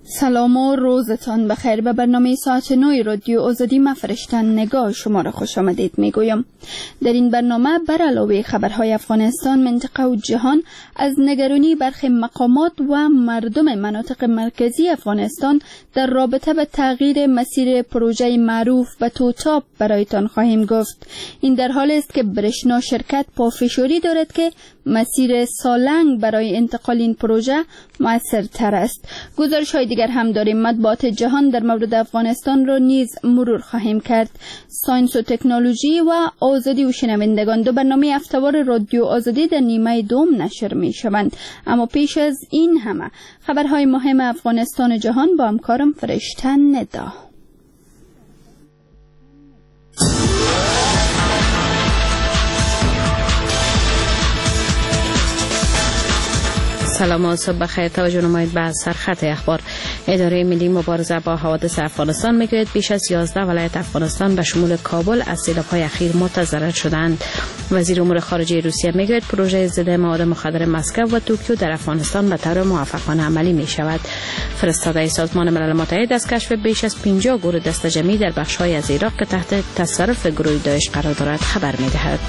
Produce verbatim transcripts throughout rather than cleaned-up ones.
سلام و روزتان بخیر. به برنامه ساعت نوی رادیو آزادی من فرشتن نگاه شما را خوش آمدید میگویم. در این برنامه بر علاوه خبرهای افغانستان، منطقه و جهان، از نگرانی برخی مقامات و مردم مناطق مرکزی افغانستان در رابطه به تغییر مسیر پروژه معروف به توتاپ برایتان خواهیم گفت. این در حالی است که برشنا شرکت پافشاری دارد که مسیر سالنگ برای انتقال این پروژه مؤثرتر است. گزارش های دیگر هم داریم. مطبوعات جهان در مورد افغانستان را نیز مرور خواهیم کرد. ساینس و تکنولوژی و آزادی و شنوندگان، دو برنامه هفته‌وار رادیو آزادی در نیمه دوم نشر می شوند. اما پیش از این همه خبرهای مهم افغانستان و جهان با همکارم فرشتن ندا. سلام و صبح بخیر. توجه نمایید به سرخط اخبار. اداره ملی مبارزه با حوادث افغانستان میگوید بیش از یازده ولایت افغانستان به شمول کابل از سیلاب‌های اخیر متضرر شدند. وزیر امور خارجه روسیه میگوید پروژه ضد مواد مخدر مسکو و توکیو در افغانستان به طور موفقانه عملی می شود. فرستاده سازمان ملل متحد از کشف بیش از پنجاه گروه دست جمعی در بخش‌های از عراق که تحت تصرف گروه داعش قرار دارد خبر می‌دهد.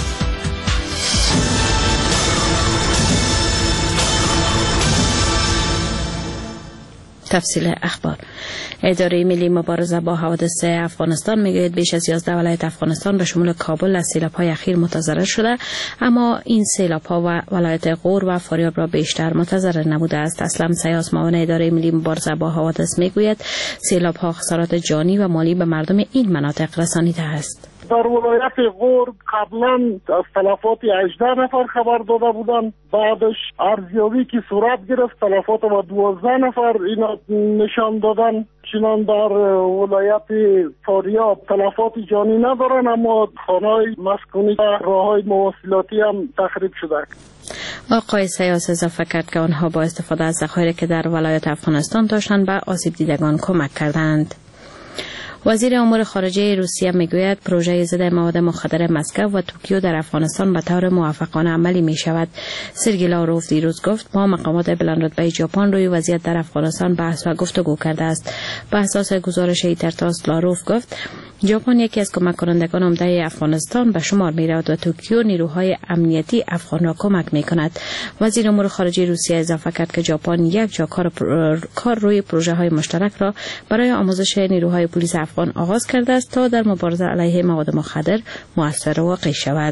تفصیل اخبار. اداره ملی مبارزه با حوادث افغانستان میگوید بیش از یازده ولایت افغانستان به شمول کابل از سیلاب‌های اخیر متضرر شده، اما این سیلاب‌ها و ولایت غور و فاریاب را بیشتر متضرر نبوده است. اسلم سیاس معاون اداره ملی مبارزه با حوادث میگوید سیلاب‌ها خسارات جانی و مالی به مردم این مناطق رسانیده است. در ولایت غور قبلا از تلفات هجده نفر خبر داده بودند، بعدش ارزیابی که صورت گرفت تلفات و دوازده نفر اینا نشان دادن. چنان در ولایت فاریاب تلفات جانی ندارن، اما خانه‌های مسکونی و راه‌های مواصلاتی هم تخریب شده. آقای سیاس اضافه کرد که آنها با استفاده از ذخایر که در ولایت افغانستان داشتند به آسیب دیدگان کمک کردند. وزیر امور خارجه روسیه میگوید پروژه ضد مواد مخدر مسکو و توکیو در افغانستان به طور موفقانه عملی می شود. سرگئی لاوروف دیروز گفت با مقامات بلندرتبه ژاپن روی وضعیت در افغانستان بحث و گفتگو کرده است. به اساس گزارش ایترتاس لاوروف گفت ژاپن یکی از کمک کنندگان عمده افغانستان به شمار می رود و توکیو نیروهای امنیتی افغان را کمک می کند. وزیر امور خارجه روسیه اضافه کرد که ژاپن یک جا کار, کار روی پروژه های مشترک را برای آموزش نیروهای پلیس افغان آغاز کرده است تا در مبارزه علیه مواد مخدر مؤثر واقع شود.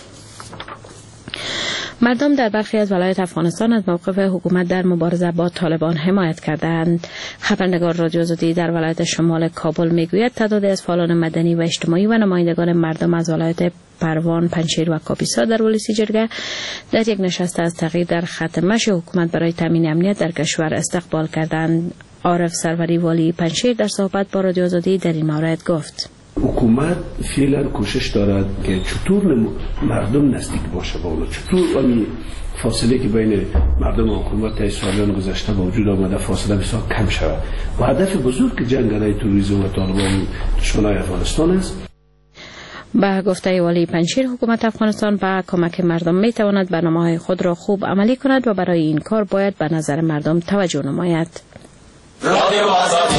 مردم در برخی از ولایات افغانستان از موقف حکومت در مبارزه با طالبان حمایت کردند. خبرنگار رادیو آزادی در ولایت شمال کابل میگوید تعدادی از فعالان مدنی و اجتماعی و نمایندگان مردم از ولایت پروان، پنجشیر و کاپیسا در ولسی جرگه در یک نشست از تغییر در خط مشی حکومت برای تامین امنیت در کشور استقبال کردند. عارف سروری والی پنجشیر در صحبت با رادیو آزادی در این مورد گفت حکومت فعلا کوشش دارد که چطور مردم نزدیک باشه با اونها، چطور امی فاصله که بین مردم و حکومت تا سالیان گذشته با وجود آمده فاصله بسیار کم شود و هدف بزرگ جنگ علیه تروریسم و طالبان دشمنان افغانستان است. با گفته والی پنجشیر حکومت افغانستان با کمک مردم می تواند برنامه‌های خود را خوب عملی کند و برای این کار باید به نظر مردم توجه نماید. رادیو آزادی.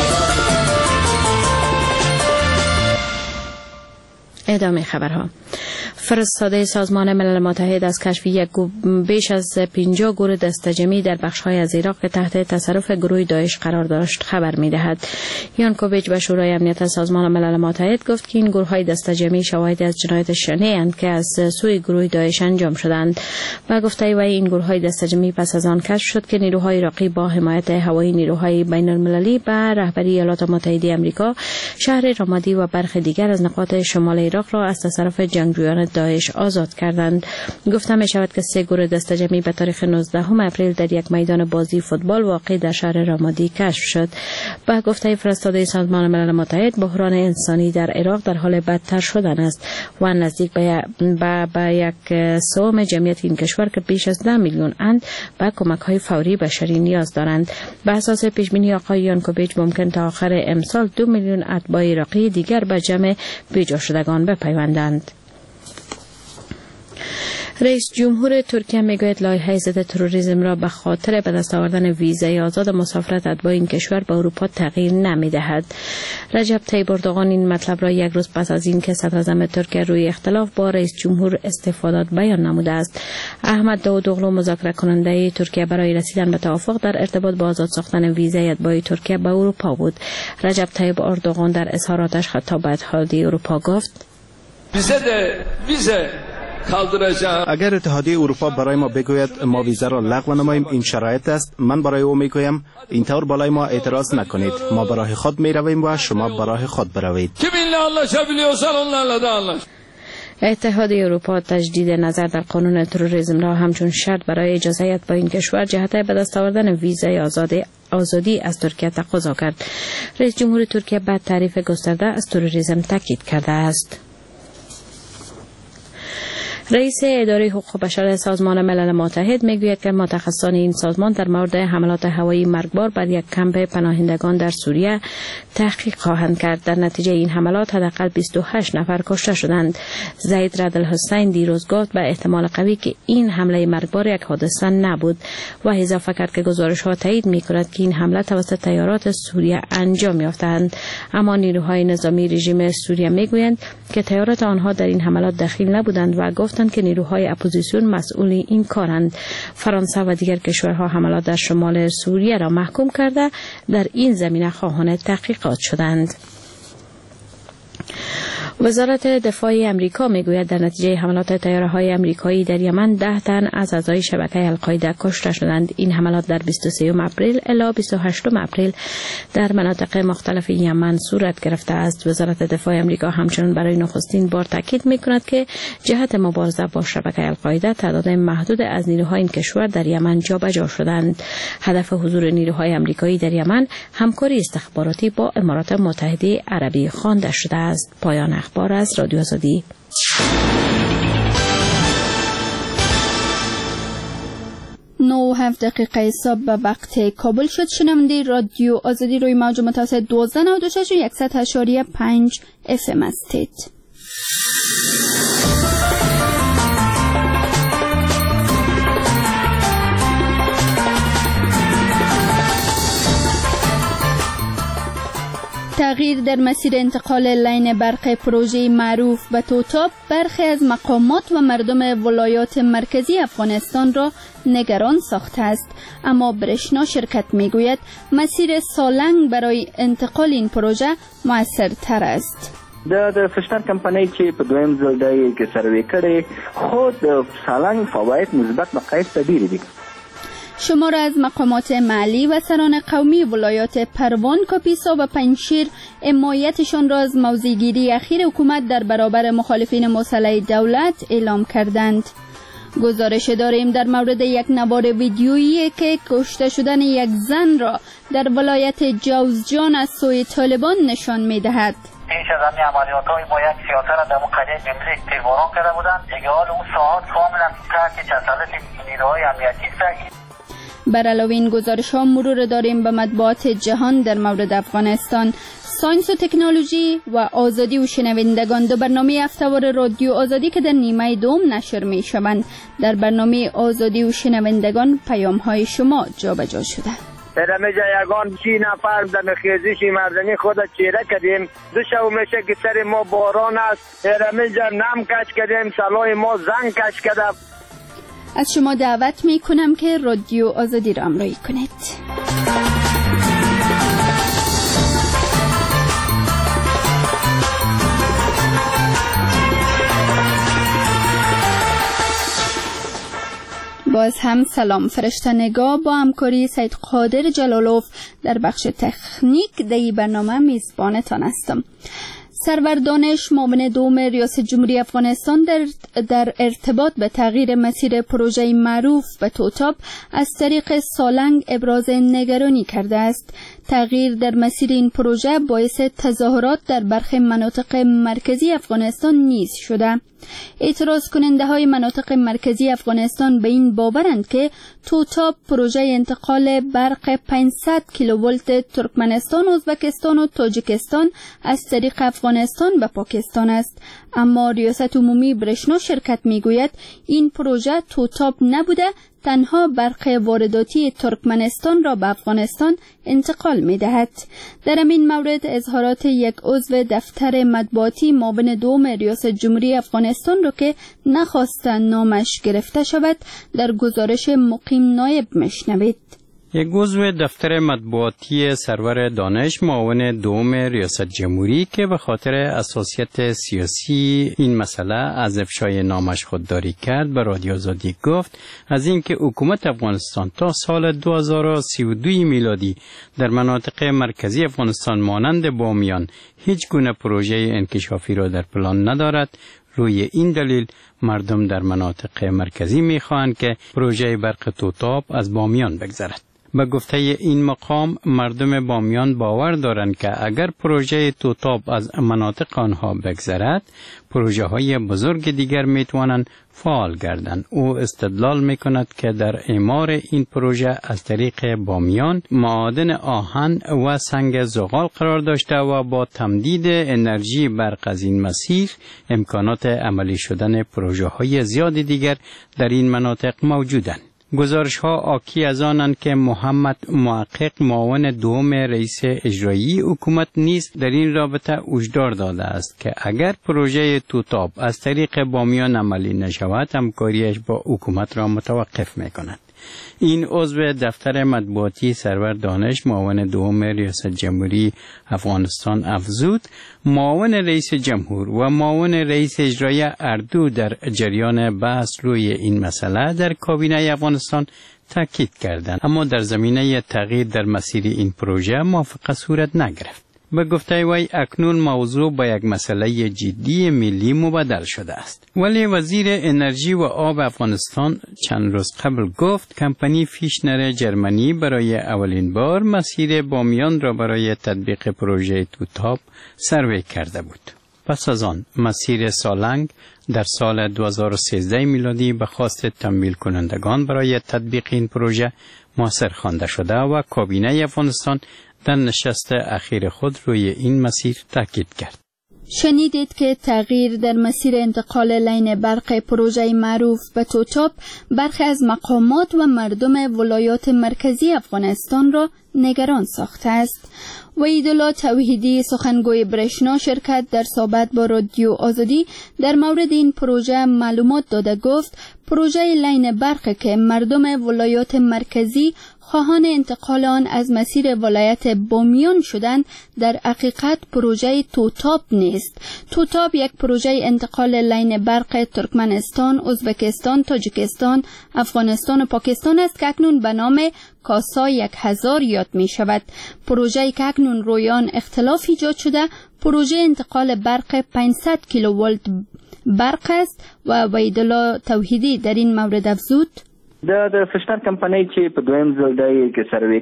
ادامه خبرها. فرستاده سازمان ملل متحد از کشف یک بیش از پنجاه گروه دست جمعی در بخش‌های از عراق که تحت تصرف گروه داعش قرار داشت خبر می‌دهد. یانکوویچ به شورای امنیت سازمان ملل متحد گفت که این گروه‌های دست جمعی شواهدی از جنایت شنیع‌اند که از سوی گروه داعش انجام شدند. با گفته وی این گروه‌های دست جمعی پس از آن کشف شد که نیروهای عراقی با حمایت هوایی نیروهای بین‌المللی به رهبری ایالات متحده آمریکا شهر رامادی و برخی دیگر از نقاط شمال عراق را از تصرف جنگجویان داعش آزاد کردند. گفته می شود که سه گروه دست جمعی به تاریخ نوزدهم اپریل در یک میدان بازی فوتبال واقع در شهر رامادی کشف شد. با گفته فرستاده سازمان ملل متحد بحران انسانی در عراق در حال بدتر شدن است و نزدیک به با, با یک سوم جمعیت این کشور که بیش از ده میلیون اند به کمک های فوری بشری نیاز دارند. به اساس پیش بینی آقای یانکوویچ ممکن تا آخر امسال دو میلیون اتباع عراقی دیگر به جمع بیجا شدگان بپیوندند. رئیس جمهور ترکیه میگوید لایحه ضد تروریسم را به خاطر به دست آوردن ویزای آزاد مسافرت اتباع این کشور به اروپا تغییر نمیدهد. رجب طیب اردوغان این مطلب را یک روز پس از اینکه صدر اعظم ترکیه روی اختلاف با رئیس جمهور استعفا داد بیان نموده است. احمد داوودوغلو مذاکره کننده ترکیه برای رسیدن به توافق در ارتباط با آزاد ساختن ویزای اتباع ترکیه به اروپا بود. رجب طیب اردوغان در اظهاراتش خطاب به اتحادیه اروپا گفت: اگر اتحادیه اروپا برای ما بگوید ما ویزا را لغو نماییم این شرایط است، من برای او میگویم اینطور بالای ما اعتراض نکنید، ما برای خود میرویم و شما برای خود بروید. اتحادیه اروپا تجدید نظر در قانون تروریسم را همچون شرط برای اجازه اتباع این کشور جهت به دست آوردن ویزای آزادی آزادی از ترکیه تقاضا کرد. رئیس جمهور ترکیه بعد تعریف گسترده از تروریسم تاکید کرده است. رئیس اداره حقوق بشر سازمان ملل متحد میگوید که متخصصان این سازمان در مورد حملات هوایی مرگبار بر یک کمپ پناهندگان در سوریه تحقیق خواهند کرد. در نتیجه این حملات حداقل بیست و هشت نفر کشته شدند. زید رد الحسین دیروز گفت به احتمال قوی که این حمله مرگبار یک حادثه نبود و اضافه کرد که گزارش ها تایید میکند که این حمله توسط تیارات سوریه انجام یافتند، اما نیروهای نظامی رژیم سوریه میگویند که تیارات آنها در این حملات دخیل نبودند و گفت که نیروهای اپوزیسیون مسئول این کارند. فرانسه و دیگر کشورها حملات در شمال سوریه را محکوم کرده در این زمینه خواهان تحقیقات شدند. وزارت دفاع امریکا میگوید در نتیجه حملات طیاره‌های آمریکایی در یمن ده تن از اعضای شبکه القاعده کشته شدند. این حملات در بیست و سوم اپریل الی بیست و هشتم اپریل در مناطق مختلف یمن صورت گرفته است. وزارت دفاع امریکا همچنین برای نخستین بار تاکید میکند که جهت مبارزه با شبکه القاعده تعداد محدود از نیروهای این کشور در یمن جابجا شدند. هدف حضور نیروهای آمریکایی در یمن همکاری استخباراتی با امارات متحده عربی خوانده شده است. پایان اخبار از رادیو آزادی. نه و هفت دقیقه صبح به وقت کابل شد. شنونده رادیو آزادی روی موج متوسط دوازده نود و شش و صد و هشت و پنج اف ام هستید. تغییر در مسیر انتقال لین برق پروژه معروف به توتاب برخی از مقامات و مردم ولایات مرکزی افغانستان را نگران ساخته است، اما برشنا شرکت میگوید مسیر سالنگ برای انتقال این پروژه مؤثرتر است. د د فشتر کمپنۍ چې په دویم ځل دی کې سروې کړي خو د سالنګ فواید مثبت مقایس ته ډېرې دي. شمار از مقامات محلی و سران قومی ولایات پروان، کاپیسا و پنجشیر حمایتشان را از موضع‌گیری اخیر حکومت در برابر مخالفین مسلح دولت اعلام کردند. گزارش داریم در مورد یک نوار ویدیویی که کشته شدن یک زن را در ولایت جوزجان از سوی طالبان نشان می‌دهد. پیش از همین عملیات‌های با یک سیاست را در قریه نمره تیرباران کرده بودند. دیگه حال اون ساعت کاملا تحت تسلط نیروهای امنیتی است. بر علاوه این گزارش ها مرور داریم به مطبوعات جهان در مورد افغانستان. ساینس و تکنولوژی و آزادی و شنوندگان، دو برنامه هفته‌وار رادیو آزادی که در نیمه دوم نشر می شوند. در برنامه آزادی و شنوندگان پیام های شما جابجا شده. رمیجا یگان چی نفر در خیزش مردمی خود چیره کردیم، دو شو میشه که سر ما باران است. رمیجا نم کش کردیم، سلای ما زنگ کش کرده. از شما دعوت می کنم که رادیو آزادی را همراهی کنید. باز هم سلام. فرشته نگاه با همکاری سید قادر جلالوف در بخش تکنیک در برنامه میزبانتان هستم. سرور دانش معاون دوم ریاست جمهوری افغانستان در, در ارتباط به تغییر مسیر پروژه معروف به توتاب از طریق سالنگ ابراز نگرانی کرده است. تغییر در مسیر این پروژه باعث تظاهرات در برخی مناطق مرکزی افغانستان نیز شده. اعتراض کننده های مناطق مرکزی افغانستان به این باورند که توتاپ پروژه انتقال برق پانصد کیلوولت ترکمنستان، ازبکستان و تاجیکستان از طریق افغانستان به پاکستان است. اما ریاست عمومی برشنا شرکت میگوید این پروژه توتاپ نبوده، تنها برق وارداتی ترکمنستان را به افغانستان انتقال می دهد. در این مورد اظهارات یک عضو دفتر مطبوعاتی معاون دوم ریاست جمهوری افغانستان را که نخواستند نامش گرفته شود در گزارش مقیم نایب مشنوید. یک عضو دفتر مطبوعاتی سرور دانش معاون دوم ریاست جمهوری که به خاطر حساسیت سیاسی این مسئله از افشای نامش خودداری کرد به رادیو آزادی گفت از اینکه حکومت افغانستان تا سال دو هزار و سی و دو میلادی در مناطق مرکزی افغانستان مانند بامیان هیچ گونه پروژه انکشافی را در پلان ندارد، روی این دلیل مردم در مناطق مرکزی می‌خواهند که پروژه برق توتاپ از بامیان بگذرد. به گفته این مقام مردم بامیان باور دارند که اگر پروژه توتاپ از مناطق آنها بگذرد پروژه های بزرگ دیگر می توانند فعال گردند. او استدلال می کند که در اعمار این پروژه از طریق بامیان معادن آهن و سنگ زغال قرار داشته و با تمدید انرژی برق از این مسیر امکانات عملی شدن پروژه های زیاد دیگر در این مناطق موجودند. گزارش ها آکی از آنند که محمد محقق معاون دوم رئیس اجرایی حکومت نیز در این رابطه هشدار داده است که اگر پروژه توتاپ از طریق بامیان عملی نشود همکاریش با حکومت را متوقف می کند. این عضو دفتر مطبوعاتی سرور دانش معاون دوم ریاست جمهوری افغانستان افزود معاون رئیس جمهور و معاون رئیس اجرایی اردو در جریان بحث روی این مسئله در کابینه افغانستان تاکید کردند، اما در زمینه تغییر در مسیر این پروژه موافقت صورت نگرفت. به گفته وی اکنون موضوع با یک مسئله جدی ملی مبدل شده است. ولی وزیر انرژی و آب افغانستان چند روز قبل گفت کمپانی فیشنر جرمنی برای اولین بار مسیر بامیان را برای تطبیق پروژه توتاپ سروی کرده بود. پس از آن مسیر سالنگ در سال دو هزار و سیزده میلادی به خواست تمویل کنندگان برای تطبیق این پروژه موثر خوانده شده و کابینه افغانستان در نشست اخیر خود روی این مسیر تاکید کرد. شنیدید که تغییر در مسیر انتقال لین برق پروژه معروف به توتاپ برخی از مقامات و مردم ولایات مرکزی افغانستان را نگران ساخته است. وحیدالله توحیدی سخنگوی برشنا شرکت در صحبت با رادیو آزادی در مورد این پروژه معلومات داده گفت پروژه لین برق که مردم ولایات مرکزی خواهان انتقال آن از مسیر ولایت بامیان شدند در حقیقت پروژه توتاپ نیست. توتاپ یک پروژه انتقال لین برق ترکمنستان، ازبکستان، تاجیکستان، افغانستان و پاکستان است که اکنون به نام کاسا یک هزار یاد می شود. پروژه که اکنون رویان اختلاف ایجاد شده پروژه انتقال برق پانصد کیلوولت برق است و وحیدالله توحیدی در این مورد افزود د د فشنر کمپنی چې په دویم ځل دی کې سروې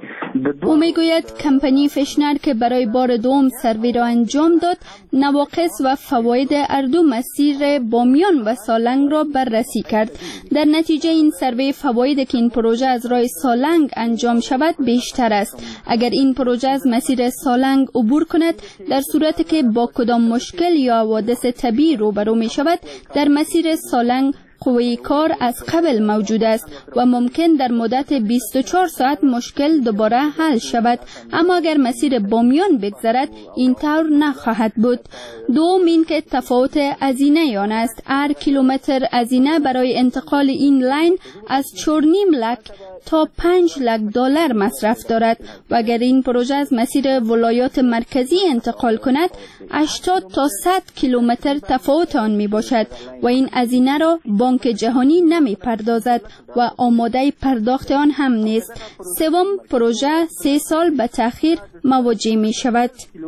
کړي او میگوید کمپنی فشنر که برای بار دوم سروې را انجام داد نواقص و فواید هر دو مسیر بامیان و سالنگ را بررسی کرد. در نتیجه این سروې فواید که این پروژه از راه سالنگ انجام شود بیشتر است. اگر این پروژه از مسیر سالنگ عبور کند در صورتی که با کدام مشکل یا حوادث طبیعی روبرو می شود در مسیر سالنگ قوی کار از قبل موجود است و ممکن در مدت بیست و چهار ساعت مشکل دوباره حل شود، اما اگر مسیر بامیان بگذرد این طور نخواهد بود. دوم این که تفاوت هزینه آن است. هر کیلومتر هزینه برای انتقال این لین از چهار و نیم لک تا پنج لک دلار مصرف دارد و اگر این پروژه از مسیر ولایات مرکزی انتقال کند هشتاد تا صد کیلومتر تفاوت آن می باشد و این هزینه را بانک جهانی نمی پردازد و آماده پرداخت آن هم نیست. سوم پروژه سه سال به تأخیر مواجه می شود.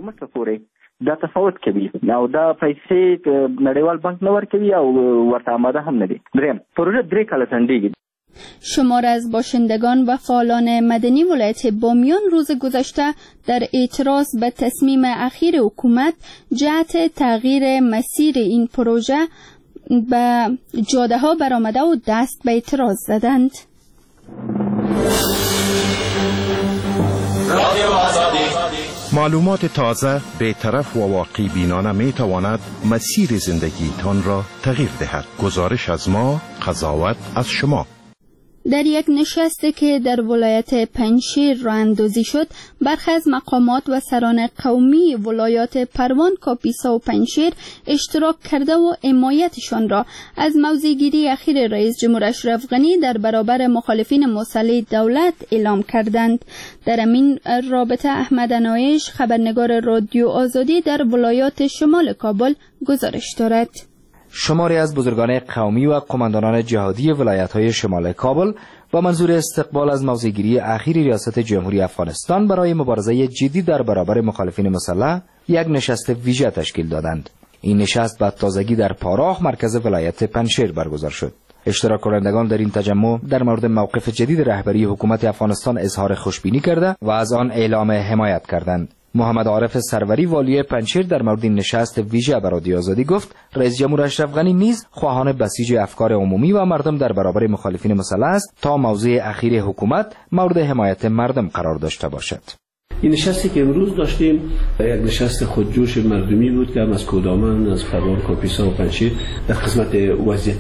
دا تفاوت کوي او دا پیسې نړیوال بانک نه ورکوي او ورته آماده هم نه دي. دریم پروژه درې کاله ځنډیږي. شمار از باشندگان و فعالان مدنی ولایت بامیان روز گذشته در اعتراض به تصمیم اخیر حکومت جهت تغییر مسیر این پروژه به جاده ها برآمده و دست به اعتراض زدند. معلومات تازه بی‌طرف و واقعی بینانه می تواند مسیر زندگیتان را تغییر دهد. گزارش از ما، قضاوت از شما. در یک نشستی که در ولایت پنجشیر راه اندازی شد، برخی از مقامات و سران قومی ولایات پروان، کاپیسا و پنجشیر اشتراک کرده و حمایتشان را از موضع‌گیری اخیر رئیس جمهور اشرف غنی در برابر مخالفین مسلح دولت اعلام کردند. در این رابطه احمد انایش، خبرنگار رادیو آزادی در ولایات شمال کابل گزارش دارد. شماری از بزرگان قومی و قماندانان جهادی ولایت‌های شمال کابل با منظور استقبال از موضع‌گیری اخیر ریاست جمهوری افغانستان برای مبارزه جدی در برابر مخالفین مسلح یک نشست ویژه تشکیل دادند. این نشست به تازگی در پاراخ مرکز ولایت پنجشیر برگزار شد. اشتراک کنندگان در این تجمع در مورد موقف جدید رهبری حکومت افغانستان اظهار خوشبینی کرده و از آن اعلام حمایت کردند. محمد عارف سروری والی پنجشیر در مورد این نشست ویژه به رادیو آزادی گفت رئیس جمهور اشرف غنی نیز خواهان بسیج افکار عمومی و مردم در برابر مخالفین مسلح است تا موضع اخیر حکومت مورد حمایت مردم قرار داشته باشد. این نشستی که امروز داشتیم یک نشست خودجوش مردمی بود که هم از کودامن، از پروان، کاپیسا و پنجشیر در خدمت وضعیت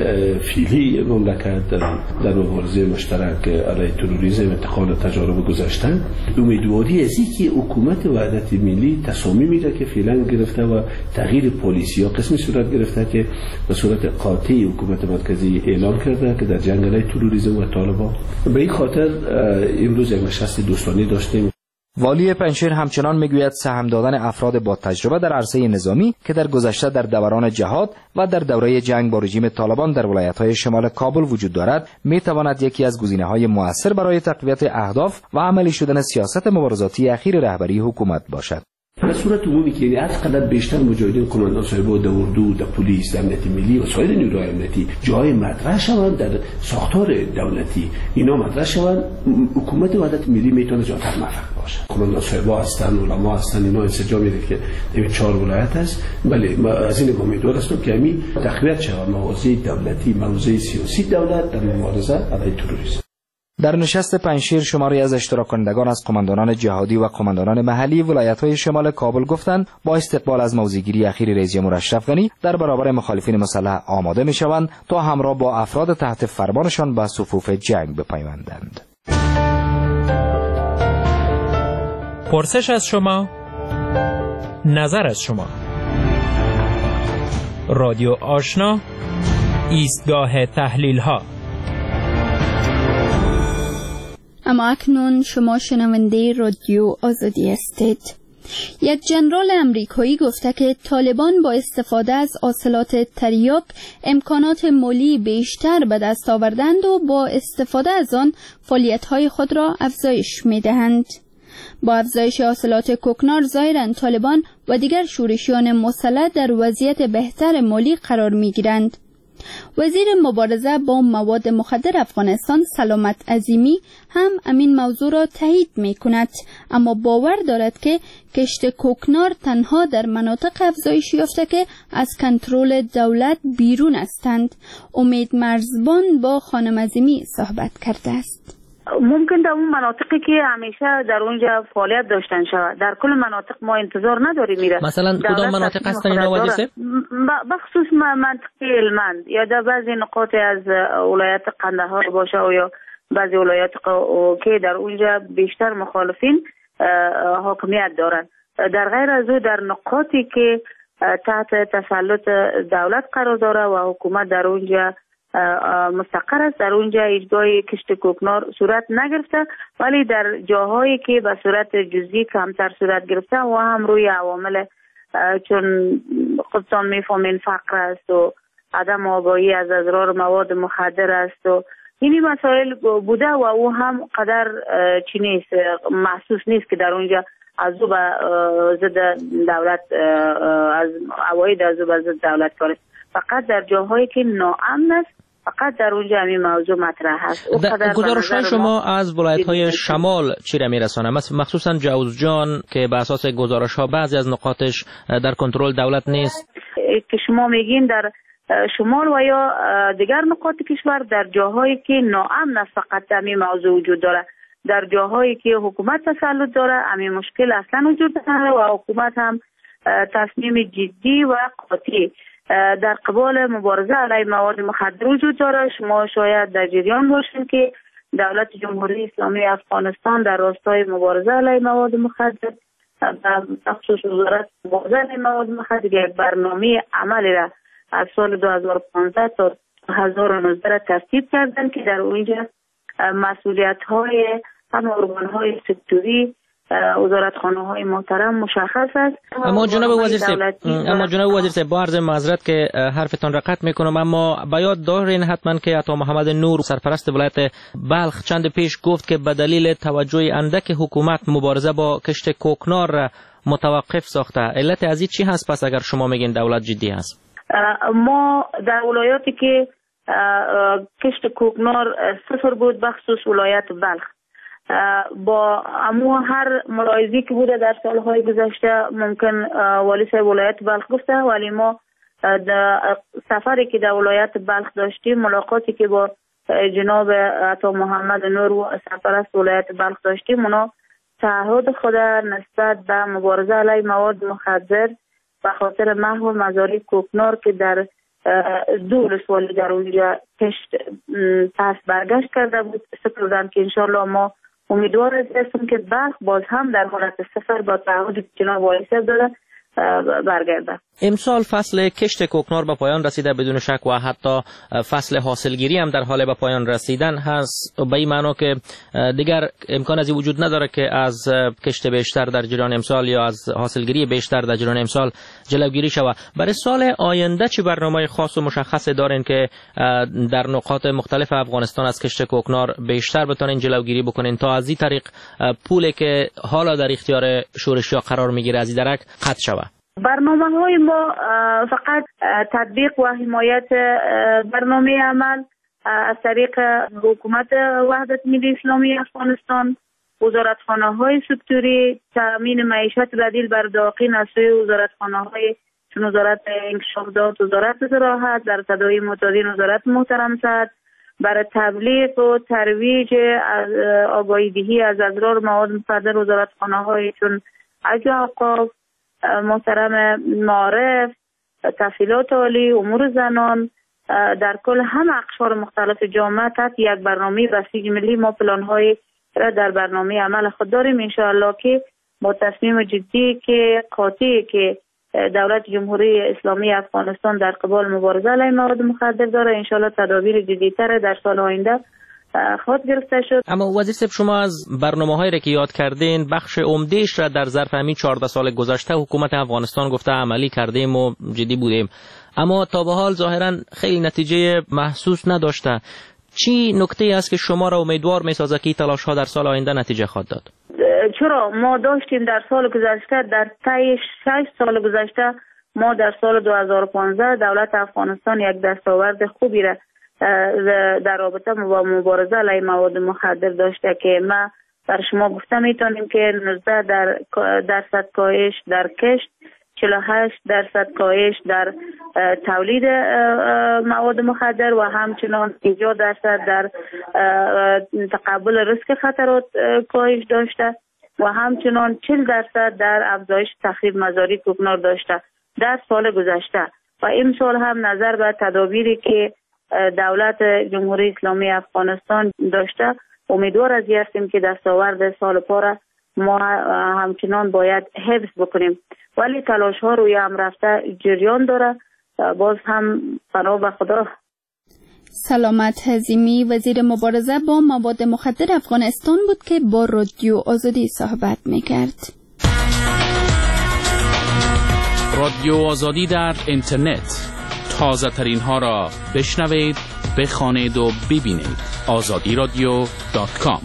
فعلی مملکت در مبارزه مشترک علیه تروریسم انتقال تجارب گذشته، امیدواری از اینکه حکومت وحدت ملی تصامیمی را که فعلا گرفته و تغییر پالیسی ها قسمی صورت گرفته که به صورت قاطع حکومت مرکزی اعلام کرده که در جنگ علیه تروریسم و طالبان، به این خاطر امروز یک نشست دوستانه داشتیم. والی پنجشیر همچنان میگوید سهم دادن افراد با تجربه در عرصه نظامی که در گذشته در دوران جهاد و در دوره جنگ با رژیم طالبان در ولایت‌های شمال کابل وجود دارد میتواند یکی از گزینه‌های مؤثر برای تقویت اهداف و عملی شدن سیاست مبارزاتی اخیر رهبری حکومت باشد. به صورت عمومی که یعنی هر قدر بیشتر مجاهدین قماندان صاحبا در اردو، در پلیس، در امنیت ملی و سایر نیروهای امنیتی جای مطرح شوند در ساختار دولتی، اینا مطرح شوند، حکومت وحدت ملی میتونه جاتر موفق باشه. قماندان صاحبا هستن، علما هستن، اینا انسجامی داره که این چهار ولایت است. بله، ما از این امیدوار هستم که همین تقویت شود موازی دولتی، موازی سیاسی دولت در مبارزه علیه تروریسم. در نشست پنجشیر شماری از اشتراک کنندگان از قماندانان جهادی و قماندانان محلی ولایت‌های شمال کابل گفتند با استقبال از موضع‌گیری اخیر رئیس جمهور اشرف غنی در برابر مخالفین مسلح آماده می‌شوند تا همراه با افراد تحت فرمانشان به صفوف جنگ بپیوندند. پرسش از شما، نظر از شما. رادیو آشنا، ایستگاه تحلیل‌ها. اما اکنون شما شنونده رادیو آزادی هستید. یک ژنرال امریکایی گفته که طالبان با استفاده از حاصلات تریاک امکانات مالی بیشتر به دست آوردند و با استفاده از آن فعالیت‌های خود را افزایش می‌دهند. با افزایش حاصلات کوکنار ظاهراً طالبان و دیگر شورشیان مسلح در وضعیت بهتر مالی قرار می‌گیرند. وزیر مبارزه با مواد مخدر افغانستان سلامت عظیمی هم امین موضوع را تایید می کند، اما باور دارد که کشت کوکنار تنها در مناطق افزایش یافته که از کنترل دولت بیرون هستند. امید مرزبان با خانم عظیمی صحبت کرده است. ممکن در اون مناطقی که همیشه در اونجا فعالیت داشتن شود، در کل مناطق ما انتظار نداریم میره. مثلا کدام مناطق هستن اینا وادیسه؟ بخصوص منطقه هلمند یا در بعضی نقاط از ولایت قندهار باشه و یا بعضی ولایات که در اونجا بیشتر مخالفین حاکمیت دارند. در غیر از او در نقاطی که تحت تسلط دولت قرار داره و حکومت در اونجا مستقر است، در اونجا هیچگاه کشت کوکنار صورت نگرفته، ولی در جاهایی که به صورت جزئی کمتر صورت گرفته و هم روی عوامل چون خودتان میفهمین فقر است و عدم آگاهی از اضرار مواد مخدر است و اینی مسائل بوده و او هم قدر چی نیست، محسوس نیست که در اونجا از او به ضد دولت از عواید از او به ضد دولت کار است. فقط در جاهایی که ناامن است فقط در اونجا همین موضوع مطرح هست. گزارش‌های شما از ولایت‌های شمال چی را می‌رسانه؟ مخصوصا جوزجان که به اساس گزارش‌ها بعضی از نقاطش در کنترل دولت نیست. که شما میگین در شمال و یا دیگر نقاط کشور در جاهایی که ناامن است فقط همین موضوع وجود داره. در جاهایی که حکومت تسلط داره همین مشکل اصلا وجود نداره و حکومت هم تصمیم جدی و قاطع در قبال مبارزه علیه مواد مخدر وجود داره. شما شاید در جریان باشین که دولت جمهوری اسلامی افغانستان در راستای مبارزه علیه مواد مخدر و خصوص وزارت مبارزه علیه مواد مخدر یک برنامه عملی را از سال دو هزار و پانزده تا دو هزار و نوزده را ترتیب کردن که در اونجا مسئولیت های هم ارگان های سکتوری وزارتخانه های محترم مشخص است. اما جناب وزیر صاحب اما جناب وزیر صاحب با عرض معذرت که حرفتان را قطع میکنم، اما به یاد دارین حتما که عطا محمد نور سرپرست ولایت بلخ چند پیش گفت که به دلیل توجه اندک حکومت مبارزه با کشت کوکنار را متوقف ساخته. علت از این چی هست پس اگر شما میگین دولت جدی هست؟ ما در ولایاتی که کشت کوکنار صفر بود بخصوص ولایت بلخ با امو هر ملاحظه‌ای که بوده در سالهای گذشته ممکن والی صاحب ولایت بلخ گفته، ولی ما سفری که در ولایت بلخ داشتیم، ملاقاتی که با جناب عطا محمد نور و سرپرست ولایت بلخ داشتیم، اونا تعهد خود نسبت به مبارزه علیه مواد مخدر به خاطر محو مزارع کوکنار که در دو ولسوالی در اونجا کشت پس برگشت کرده بود سپردن که انشاءالله ما امیدوار هستیم که بلخ باز هم در حالت صفر با تعهد جناب والی صاحب داده برگرده. امسال فصل کشت کوکنار به پایان رسیده بدون شک و حتی فصل حاصلگیری هم در حال به پایان رسیدن هست، به این معنا که دیگر امکان از این وجود نداره که از کشت بیشتر در جریان امسال یا از حاصلگیری بیشتر در جریان امسال جلوگیری شود. برای سال آینده چه برنامه خاص و مشخص دارین که در نقاط مختلف افغانستان از کشت کوکنار بیشتر بتونین جلوگیری بکنین تا از این طریق پولی که حالا در اختیار شورشی‌ها قرار میگیره از این درک قطع شود؟ برنامه های ما فقط تطبیق و حمایت برنامه عمل از طریق حکومت وحدت ملی اسلامی افغانستان، وزارتخانه های سکتوری، تامین معیشت بدیل بر داخل از سوی وزارتخانه های چون وزارت انکشاف داد، وزارت زراعت، در تداوی معتادین وزارت محترم صحت، برای تبلیغ و ترویج آگاهی دهی از اضرار مواد مخدر وزارتخانه های چون اوقاف، محترم معارف، تحصیلات عالی، امور زنان، در کل هم اقشار مختلف جامعه تحت یک برنامه بسیج ملی ما پلان‌های را در برنامه عمل خود داریم. انشاءالله که با تصمیم جدی که قاطعی که دولت جمهوری اسلامی افغانستان در قبال مبارزه علیه مواد مخدر داره، انشاءالله تدابیر جدی‌تر در سال آینده خود گرفته شد. اما وزیر صاحب شما از برنامه‌هایی را که یاد کردین بخش عمده‌اش را در ظرف همین چهارده سال گذشته حکومت افغانستان گفته عملی کردیم و جدی بودیم، اما تا به حال ظاهراً خیلی نتیجه محسوس نداشته. چی نکته است که شما را امیدوار می‌سازد که تلاش‌ها در سال آینده نتیجه خواهد داد؟ چرا ما داشتیم در سال گذشته، در طی شش سال گذشته ما در سال دو هزار و پانزده دولت افغانستان یک دستاورد خوبی را در رابطه با مبارزه علیه مواد مخدر داشته که ما در شما گفته میتونیم که نوزده در درصد کاهش در کشت، چهل و هشت درصد کاهش در تولید مواد مخدر و همچنان پنجاه درصد در تقبل ریسک خطرات کاهش داشته و همچنان چهل درصد در افزایش تخریب مزارع کوکنار داشته در سال گذشته. و این سال هم نظر به تدابیری که دولت جمهوری اسلامی افغانستان داشته امیدوار از این هستیم که دستاورد سال پاره ما همچنان باید حفظ بکنیم، ولی تلاش ها روی هم رفته جریان داره. باز هم پناه به خدا. سلامت حزیمی وزیر مبارزه با مواد مخدر افغانستان بود که با رادیو آزادی صحبت میکرد. رادیو آزادی در اینترنت، تازه ترین ها را بشنوید، بخوانید و ببینید. آزادی رادیو دات کام.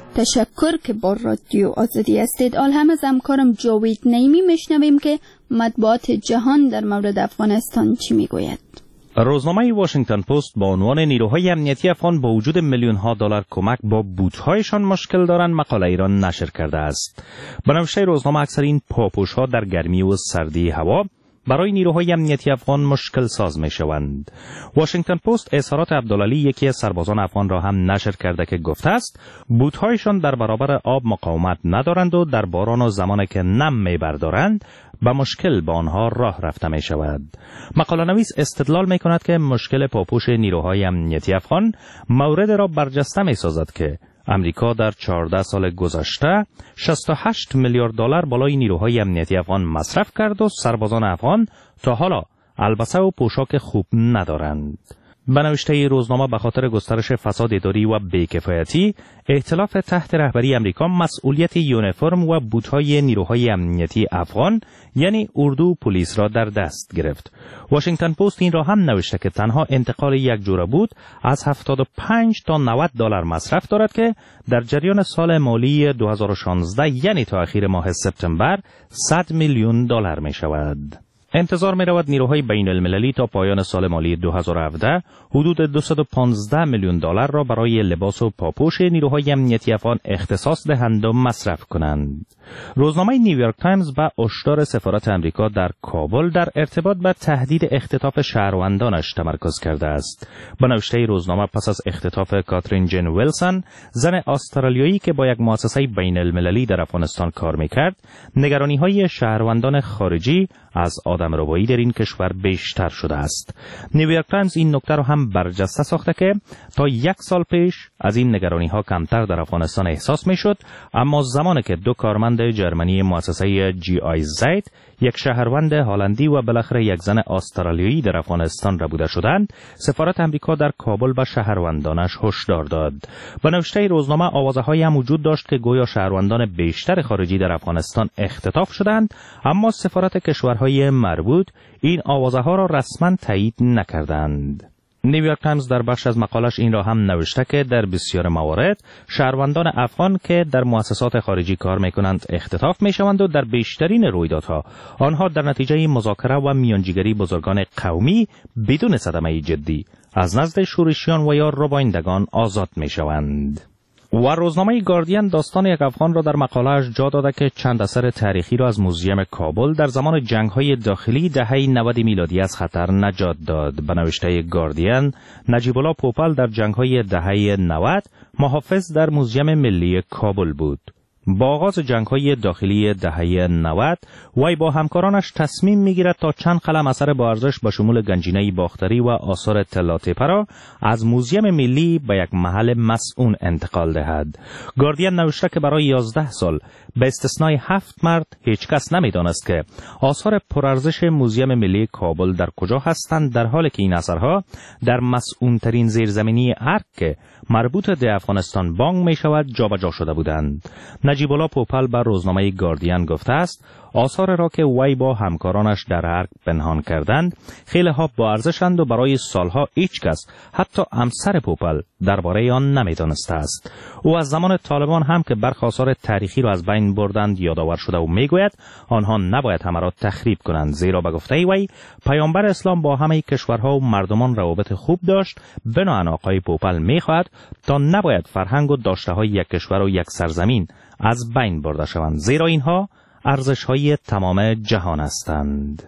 تشکر که با رادیو آزادی هستید. آل هم از همکارم جاوید نعیمی میشنویم که مطبوعات جهان در مورد افغانستان چی میگوید. روزنامه واشنگتن پست با عنوان نیروهای امنیتی افغان با وجود میلیون ها دلار کمک با بوت‌هایشان مشکل دارند مقاله ایران نشر کرده است. به نوشته روزنامه اکثر این پاپوش‌ها در گرمی و سردی هوا برای نیروهای امنیتی افغان مشکل ساز می شوند. واشنگتن پست اظهارات عبدالعلی یکی از سربازان افغان را هم نشر کرده که گفته است بوت‌هایشان در برابر آب مقاومت ندارند و در باران و زمانی که نم می بردارند با مشکل با آنها راه رفته می شود. مقاله نویس استدلال می کند که مشکل پاپوش نیروهای امنیتی افغان مورد را برجسته می سازد که امریکا در چهارده سال گذشته شصت و هشت میلیارد دلار بالای نیروهای امنیتی افغان مصرف کرد و سربازان افغان تا حالا البسه و پوشاک خوب ندارند. به نوشته روزنامه به خاطر گسترش فساد اداری و بیکفایتی ائتلاف تحت رهبری امریکا مسئولیت یونیفرم و بوت‌های نیروهای امنیتی افغان یعنی اردو و پلیس را در دست گرفت. واشنگتن پست این را هم نوشته که تنها انتقال یک جوره بوت از هفتاد و پنج تا نود دلار مصرف دارد که در جریان سال مالی دو هزار و شانزده یعنی تا اخیر ماه سپتامبر صد میلیون دلار می شود. انتظار می رود نیروهای بین المللی تا پایان سال مالی دو هزار و هفده حدود دویست و پانزده میلیون دلار را برای لباس و پاپوش نیروهای امنیتی افغان اختصاص دهند و مصرف کنند. روزنامه نیویورک تایمز با هشدار سفارت امریکا در کابل در ارتباط با تهدید اختطاف شهروندانش تمرکز کرده است. به نوشته روزنامه پس از اختطاف کاترین جن ویلسون، زن استرالیایی که با یک مؤسسه بین المللی در افغانستان کار میکرد، نگرانی‌های شهروندان خارجی از آدمربایی در این کشور بیشتر شده است. نیویورک تایمز این نکته را هم برجسته ساخته که تا یک سال پیش از این نگرانی‌ها کمتر در افغانستان احساس میشد، اما زمانی که دو کارمند جرمنی مؤسسه جی آی زید، یک شهروند هلندی و بالاخره یک زن استرالیایی در افغانستان را بوده شدند، سفارت امریکا در کابل به شهروندانش هشدار داد. به نوشته روزنامه آوازه‌هایی هم وجود داشت که گویا شهروندان بیشتر خارجی در افغانستان اختطاف شدند، اما سفارت کشورهای مربوط این آوازه‌ها را رسما تایید نکردند. نیویورک تایمز در بخش از مقالش این را هم نوشته که در بسیار موارد شهروندان افغان که در مؤسسات خارجی کار می‌کنند اختطاف می‌شوند و در بیشترین رویدادها آنها در نتیجه مذاکره و میانجیگری بزرگان قومی بدون صدمه جدی از نزد شورشیان و یا ربایندگان آزاد می‌شوند. و روزنامه گاردین داستان یک افغان را در مقاله‌اش جا داده که چند اثر تاریخی را از موزیم کابل در زمان جنگ‌های داخلی دهه نود میلادی از خطر نجات داد. به نوشته گاردین، نجیب الله پوپل در جنگ‌های دهه نود محافظ در موزیم ملی کابل بود. با آغاز جنگ‌های داخلی دهه نود، وی با همکارانش تصمیم می‌گیرد تا چند قلم اثر با ارزش با شمول گنجینه باختری و آثار طلاتپه را از موزیم ملی به یک محل مسئول انتقال دهد. گاردین نوشته که برای یازده سال به استثنای هفت مرد هیچ کس نمی‌دانست که آثار پرارزش موزیم ملی کابل در کجا هستند، در حالی که این اثرها در مسئول‌ترین زیرزمینی ارک که مربوط به افغانستان بانگ می‌شود جابجا شده بودند. نجیب الله پوپل بر روزنامه گاردین گفته است آثار را که وی با همکارانش در ارک پنهان کردند خیلی ها با ارزشند و برای سالها هیچ کس حتی همسر پوپل درباره آن نمی‌دانسته است. او از زمان طالبان هم که برخی آثار تاریخی را از بین بردند یادآور شده و میگوید آنها نباید همه را تخریب کنند، زیرا به گفته وی پیامبر اسلام با همه کشورها و مردمان روابط خوب داشت. بنابراین آقای پوپل میخواهد تا نباید فرهنگ و داشته‌های یک کشور و یک سرزمین از بین برده شوند، زیرا اینها ارزش‌های تمام جهان هستند.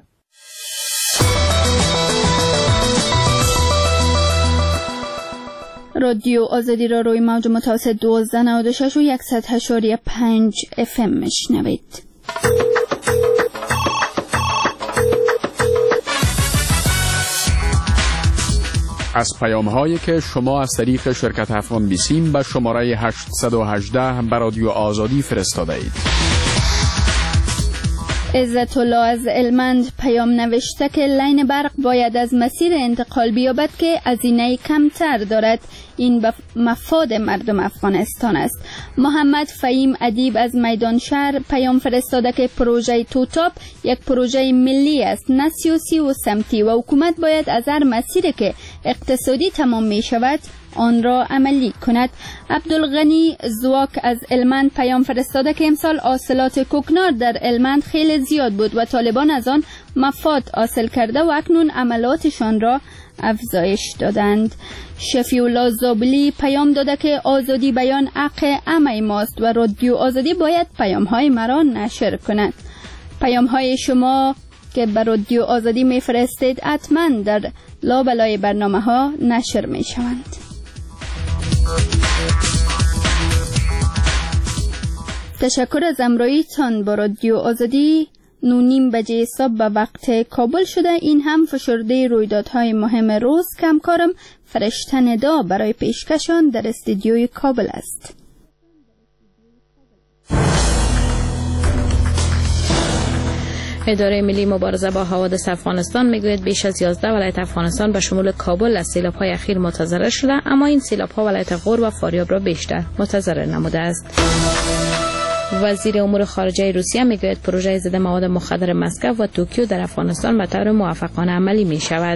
رادیو آزادی را روی موج متوسط دوازده نود و شش و صد و هشت و پنج اف ام میشنوید. از پیام هایی که شما از طریق شرکت افغان بیسیم به شماره هشتصد و هجده به رادیو آزادی فرستاده اید. عزت الله از علمند پیام نوشته که لین برق باید از مسیر انتقال بیابد که هزینه کمتر دارد. این به مفاد مردم افغانستان است. محمد فهیم ادیب از میدان شهر پیام فرستاده که پروژه توتاپ یک پروژه ملی است، نه سیاسی و سمتی، و حکومت باید از هر مسیری که اقتصادی تمام می شود آن را عملی کند. عبدالغنی زواک از هلمند پیام فرستاده که امسال حاصلات کوکنار در هلمند خیلی زیاد بود و طالبان از آن مفاد حاصل کرده و اکنون عملاتشان را افزایش دادند. شفیع الله زابلی پیام داده که آزادی بیان حق همه ماست و رادیو آزادی باید پیام های مرا نشر کند. پیام های شما که بر رادیو آزادی میفرستید حتما در لابلای برنامه ها نشر می شوند. تشکر از همراهیتان با رادیو آزادی. نونیم بجه صبح به وقت کابل شده. این هم فشرده رویدادهای مهم روز که همکارم فرشته ندا برای پیشکشان در استودیوی کابل است. اداره ملی مبارزه با حوادث افغانستان میگوید بیش از یازده ولایت افغانستان به شمول کابل از سیلاب‌های اخیر متضرر شده، اما این سیلاب‌ها ولایت غور و فاریاب را بیشتر متضرر نموده است. وزیر امور خارجه روسیه میگوید پروژه ضد مواد مخدر مسکو و توکیو در افغانستان به طور موفقانه عملی می شود.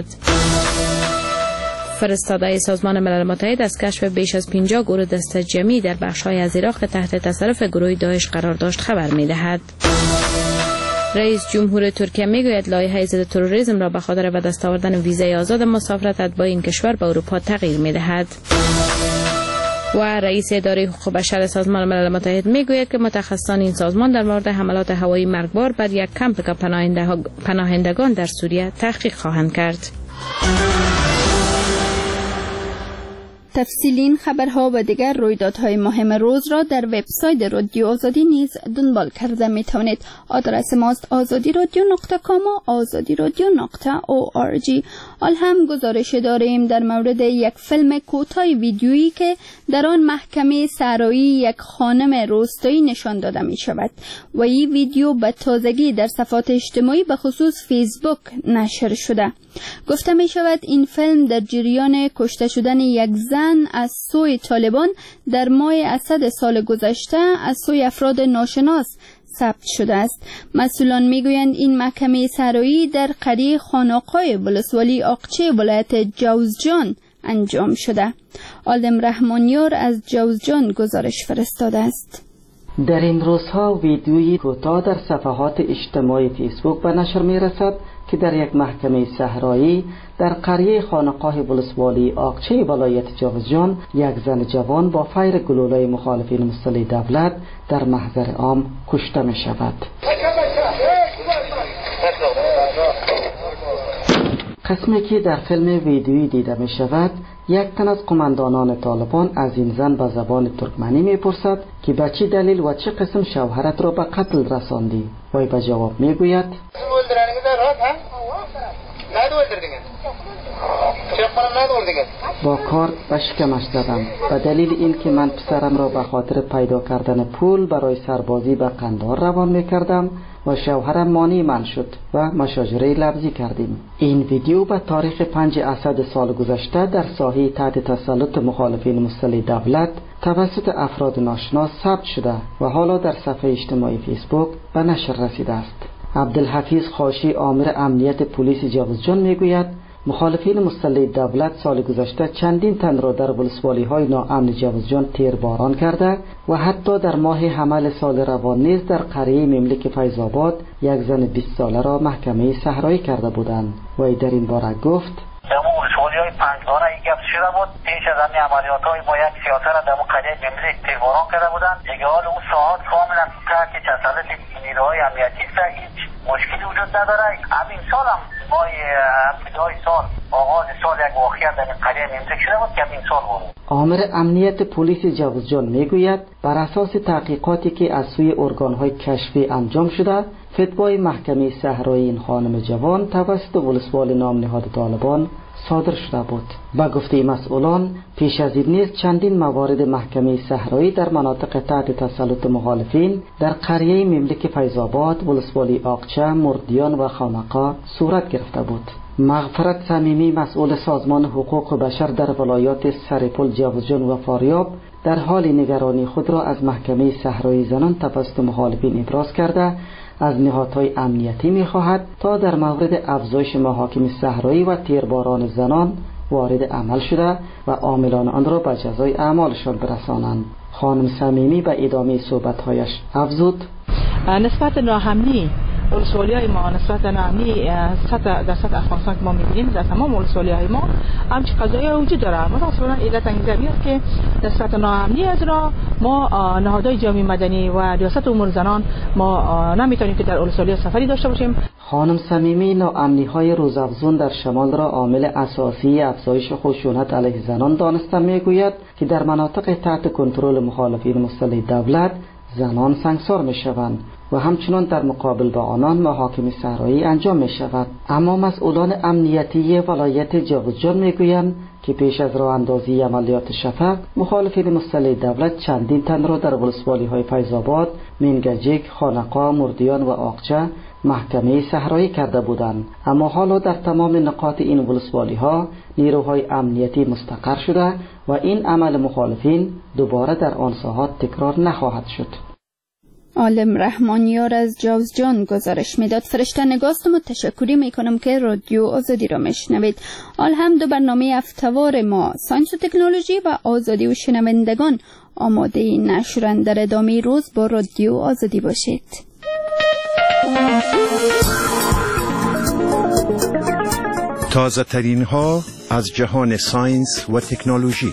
فرستاده سازمان ملل متحد از کشف بیش از پنجاه گروه دست جمعی در بخش‌های از عراق تحت تصرف گروه داعش قرار داشت خبر می‌دهد. رئیس جمهور ترکیه میگوید لایحه ضد تروریسم را به خاطر به دست آوردن ویزای آزاد مسافرت با این کشور به اروپا تغییر می‌دهد. و رئیس اداره حقوق بشر سازمان ملل متحد میگوید که متخصصان این سازمان در مورد حملات هوایی مرگبار بر یک کمپ پناهندگان در سوریه تحقیق خواهند کرد. تفصیل این خبرها و دیگر رویدادهای مهم روز را در وبسایت رادیو آزادی نیز دنبال کرده می توانید. آدرس ماست آزادی رادیو نقطه کام و آزادی رادیو نقطه او آر جی. حال هم گزارش داریم در مورد یک فیلم کوتاه ویدیویی که در آن محکمه صحرایی یک خانم روستایی نشان داده می شود و این ویدیو به تازگی در صفحات اجتماعی به خصوص فیسبوک نشر شده. گفته می شود این فیلم در جریان کشته شدن یک زن از سوی طالبان در ماه اسد سال گذشته از سوی افراد ناشناس ثبت شده است. مسئولان میگویند این محکمه صحرایی در قریه خانقاه ولسوالی آقچه ولایت جوزجان انجام شده. عالم رحمانیار از جوزجان گزارش فرستاده است. در این روزها ویدیویی کوتاه در صفحات اجتماعی فیسبوک به نشر می رسد که در یک محکمه صحرایی در قریه خانقاه ولسوالی آقچه ولایت جوزجان یک زن جوان با فیر گلوله مخالفین مسلح دولت در محضر عام کشته می شود. قسمی که در فیلم ویدیویی دیده می شود یک تن از قماندانان طالبان از این زن به زبان ترکمنی می پرسد که به چه دلیل و چه قسم شوهرت را به قتل رساندی؟ وی به جواب می گوید با کار به شکمش زدم به دلیل اینکه من پسرم را به خاطر پیدا کردن پول برای سربازی به قندهار روان می کردم و شوهرم مانع من شد و مشاجره لفظی کردیم. این ویدیو به تاریخ پنج اسد سال گذشته در ساحه تحت تسلط مخالفین مسلح دولت توسط افراد ناشناس ثبت شده و حالا در صفحه اجتماعی فیسبوک به نشر رسیده است. عبدالحفیظ خاشی آمر امنیت پلیس جوزجان میگوید مخالفین مسلح دولت سال گذشته چندین تن را در ولسوالی های ناامن جوزجان تیرباران کرده و حتی در ماه حمل سال روان نیز در قریه مملک فیض‌آباد یک زن بیست ساله را محکمه صحرایی کرده بودند. و در این باره گفت دمو ولسوالی های پنجگانه یک گفت شده بود پیش از همین عملیات های با یک سیاست را دمو قریه مملک تیرباران کرده بودند. دیگه حال اون ساعت کاملا تحت تسلط نیروهای امنیتی است، هیچ مشکلی وجود نداره. همین سال هم ماه ابتدای سال آغاز سال یک واقعیت در قریه مملک شده بود که همین سال بود. آمر امنیت پلیس جوزجان میگوید بر اساس تحقیقاتی که از سوی ارگان‌های کشفی انجام شده فتوای محکمه صحرایی این خانم جوان توسط ولسوالی نام نهاد طالبان صادر شده بود. با گفته مسئولان پیش از این نیز چندین موارد محکمه صحرایی در مناطق تحت تسلط مخالفین در قریه مملک فیض‌آباد، ولسوالی آقچه، مردیان و خانقاه صورت گرفته بود. مغفرت صمیمی مسئول سازمان حقوق بشر در ولایات سرپل، جوزجان و فاریاب در حال نگرانی خود را از محکمه صحرایی زنان توسط مخالفین ابراز کرده از نهادهای امنیتی می‌خواهد تا در مورد افزایش محاکم صحرایی و تیرباران زنان وارد عمل شده و عاملان آن را به جزای اعمالشان برسانند. خانم صمیمی به ادامه صحبت‌هایش افزود: نسبت ناهمنی ولسوالی های ما نسبت ناهمنی سطح در سطح افغانستان که ما می‌بینیم در تمام ولسوالی های ما همچی قضایی وجود داره. مثلا علت انگیزه است که نسبت ناهمنی از را ما نهادهای جامعه مدنی و ریاست امور زنان ما نمیتونیم که در ولسوالی سفری داشته باشیم. خانم صمیمی ناامنی های روزافزون در شمال را عامل اساسی افزایش خشونت علیه زنان دانسته میگوید که در مناطق تحت کنترل مخالفین مسلح دولت زنان سنگسار می شوند و همچنان در مقابل با آنان محاکم صحرایی انجام می شود. اما مسئولان امنیتی ولایت جاوزجان می گویند که پیش از راه اندازی عملیات شفق مخالفین مسلح دولت چندین تن را در ولسوالی های فیض‌آباد، مینگجیک، خانقاه، مردیان و آقچه محکمه صحرایی کرده بودند. اما حالا در تمام نقاط این ولسوالی ها نیروهای امنیتی مستقر شده و این عمل مخالفین دوباره در آن ساحات تکرار نخواهد شد. عالم رحمانیار از جوزجان گزارش میداد. فرشته نگاست و تشکری میکنم که رادیو آزادی را میشنوید. آل هم دو برنامه هفته‌وار ما ساینس و تکنولوژی و آزادی و شنوندگان آماده نشرند. در ادامه روز با رادیو آزادی باشید. تازه ترین ها از جهان ساینس و تکنولوژی.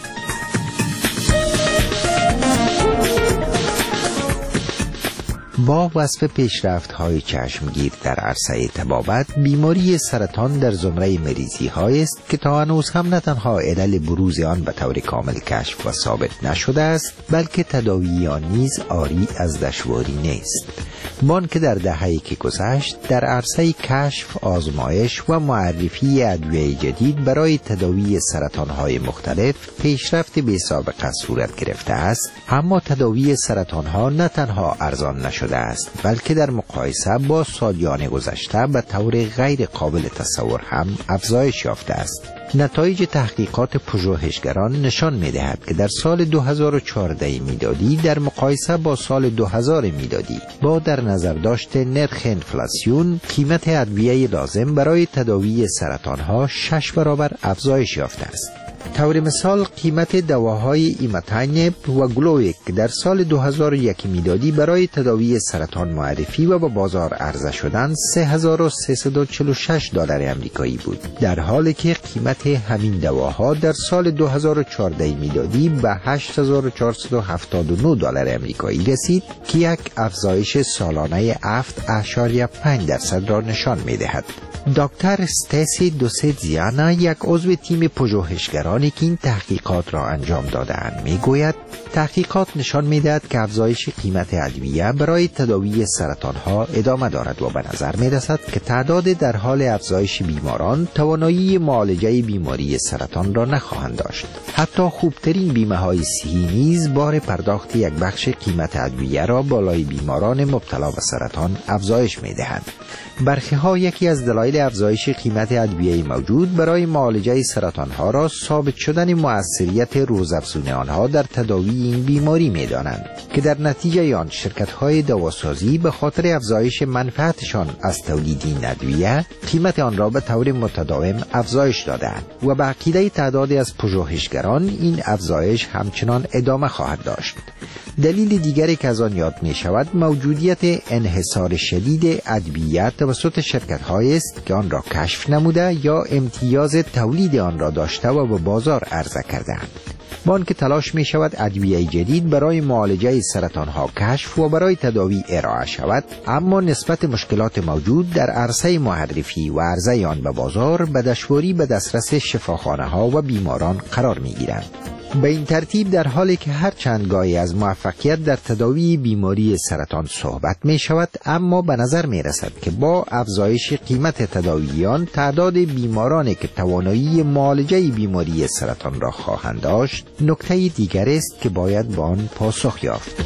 با وصف پیشرفت‌های چشمگیر در عرصه طبابت، بیماری سرطان در زمره مریضی‌هایی است که تا هنوز هم نه تنها علل بروز آن به طور کامل کشف و ثابت نشده است، بلکه تداوی آن نیز عاری از دشواری نیست. بان که در دهه‌ای که گذشت در عرصه کشف، آزمایش و معرفی ادویه جدید برای تداوی سرطان‌های مختلف پیشرفت بی‌سابقه صورت گرفته است، اما تداوی سرطان‌ها نه تنها ارزان نشده است، بلکه در مقایسه با سالیان گذشته به طور غیر قابل تصور هم افزایش یافته است. نتایج تحقیقات پژوهشگران نشان می‌دهد که در سال دو هزار و چهارده میلادی در مقایسه با سال دو هزار میلادی با در نظر داشت نرخ انفلاسیون، قیمت ادویه لازم برای تداوی سرطان‌ها شش برابر افزایش یافته است. طور مثال قیمت دواهای ایماتینب و گلویک در سال دو هزار و یک میلادی برای تداوی سرطان معرفی و به بازار عرضه شدن سه هزار و سیصد و چهل و شش دلار آمریکایی بود، در حالی که قیمت همین دواها در سال دو هزار و چهارده میلادی به هشت هزار و چهارصد و هفتاد و نه دلار آمریکایی رسید که یک افزایش سالانه هفت اشاریه پنج درصد را نشان می‌دهد. دکتر استیسی دوسیتزیانا، یک عضو تیم پژوهشگرانی که این تحقیقات را انجام داده‌اند، میگوید تحقیقات نشان می‌دهد که افزایش قیمت ادویه برای تداوی سرطان‌ها ادامه دارد و به نظر می‌رسد که تعداد در حال افزایش بیماران توانایی معالجه بیماری سرطان را نخواهند داشت. حتی خوبترین بیمه‌های صحی نیز بار پرداخت یک بخش قیمت ادویه را بالای بیماران مبتلا به سرطان افزایش می‌دهند. برخی‌ها یکی از دلایل افزایش قیمت ادویه موجود برای معالجه سرطان‌ها را ثابت شدن مؤثریت روزافزون آنها در تداوی این بیماری می‌دانند که در نتیجه آن شرکت‌های دواسازی به خاطر افزایش منفعتشان از تولید این ادویه قیمت آن را به طور متداوم افزایش داده‌اند و به عقیده تعدادی از پژوهشگران این افزایش همچنان ادامه خواهد داشت. دلیل دیگری که از آن یاد می شود موجودیت انحصار شدید ادویه توسط شرکت‌هایی است که آن را کشف نموده یا امتیاز تولید آن را داشته و به بازار عرضه کرده‌اند. با آنکه تلاش می شود ادویه جدید برای معالجه سرطان‌ها کشف و برای تداوی ارائه شود، اما نسبت مشکلات موجود در عرصه معرفی و عرضه آن به بازار به دشواری به دسترس شفاخانه‌ها و بیماران قرار می گیرند. به این ترتیب در حالی که هر چند گاهی از موفقیت در تداوی بیماری سرطان صحبت می شود، اما به نظر می رسد که با افزایش قیمت تداویان تعداد بیمارانی که توانایی معالجه بیماری سرطان را خواهند داشت نکته دیگر است که باید با آن پاسخ یافت.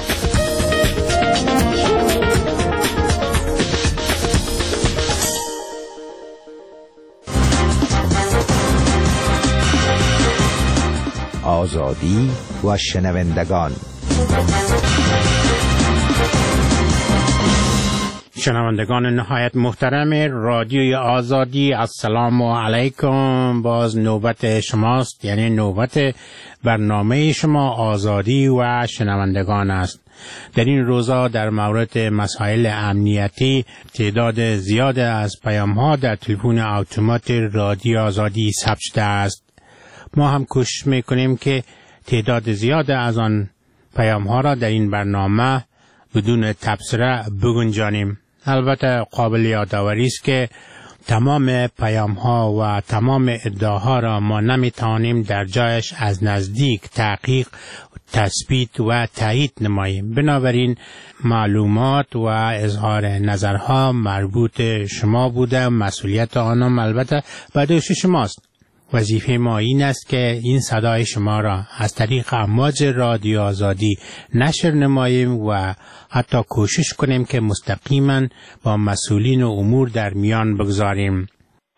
آزادی و شنوندگان. شنوندگان نهایت محترم رادیوی آزادی، السلام علیکم. باز نوبت شماست، یعنی نوبت برنامه شما آزادی و شنوندگان است. در این روزا در مورد مسائل امنیتی تعداد زیاد از پیام‌ها در تلفن اتومات رادیو آزادی ثبت شده است. ما هم کوشش میکنیم که تعداد زیاد از آن پیام‌ها را در این برنامه بدون تبصره بگنجانیم. البته قابل یادآوری است که تمام پیام‌ها و تمام ادعاها را ما نمی‌توانیم در جایش از نزدیک تحقیق، تثبیت و تایید نماییم. بنابراین معلومات و اظهار نظرها مربوط شما بوده، مسئولیت آنها البته به دوش شماست. وظیفه ما این است که این صدای شما را از طریق امواج رادیو آزادی نشر نماییم و حتی کوشش کنیم که مستقیما با مسئولین و امور در میان بگذاریم.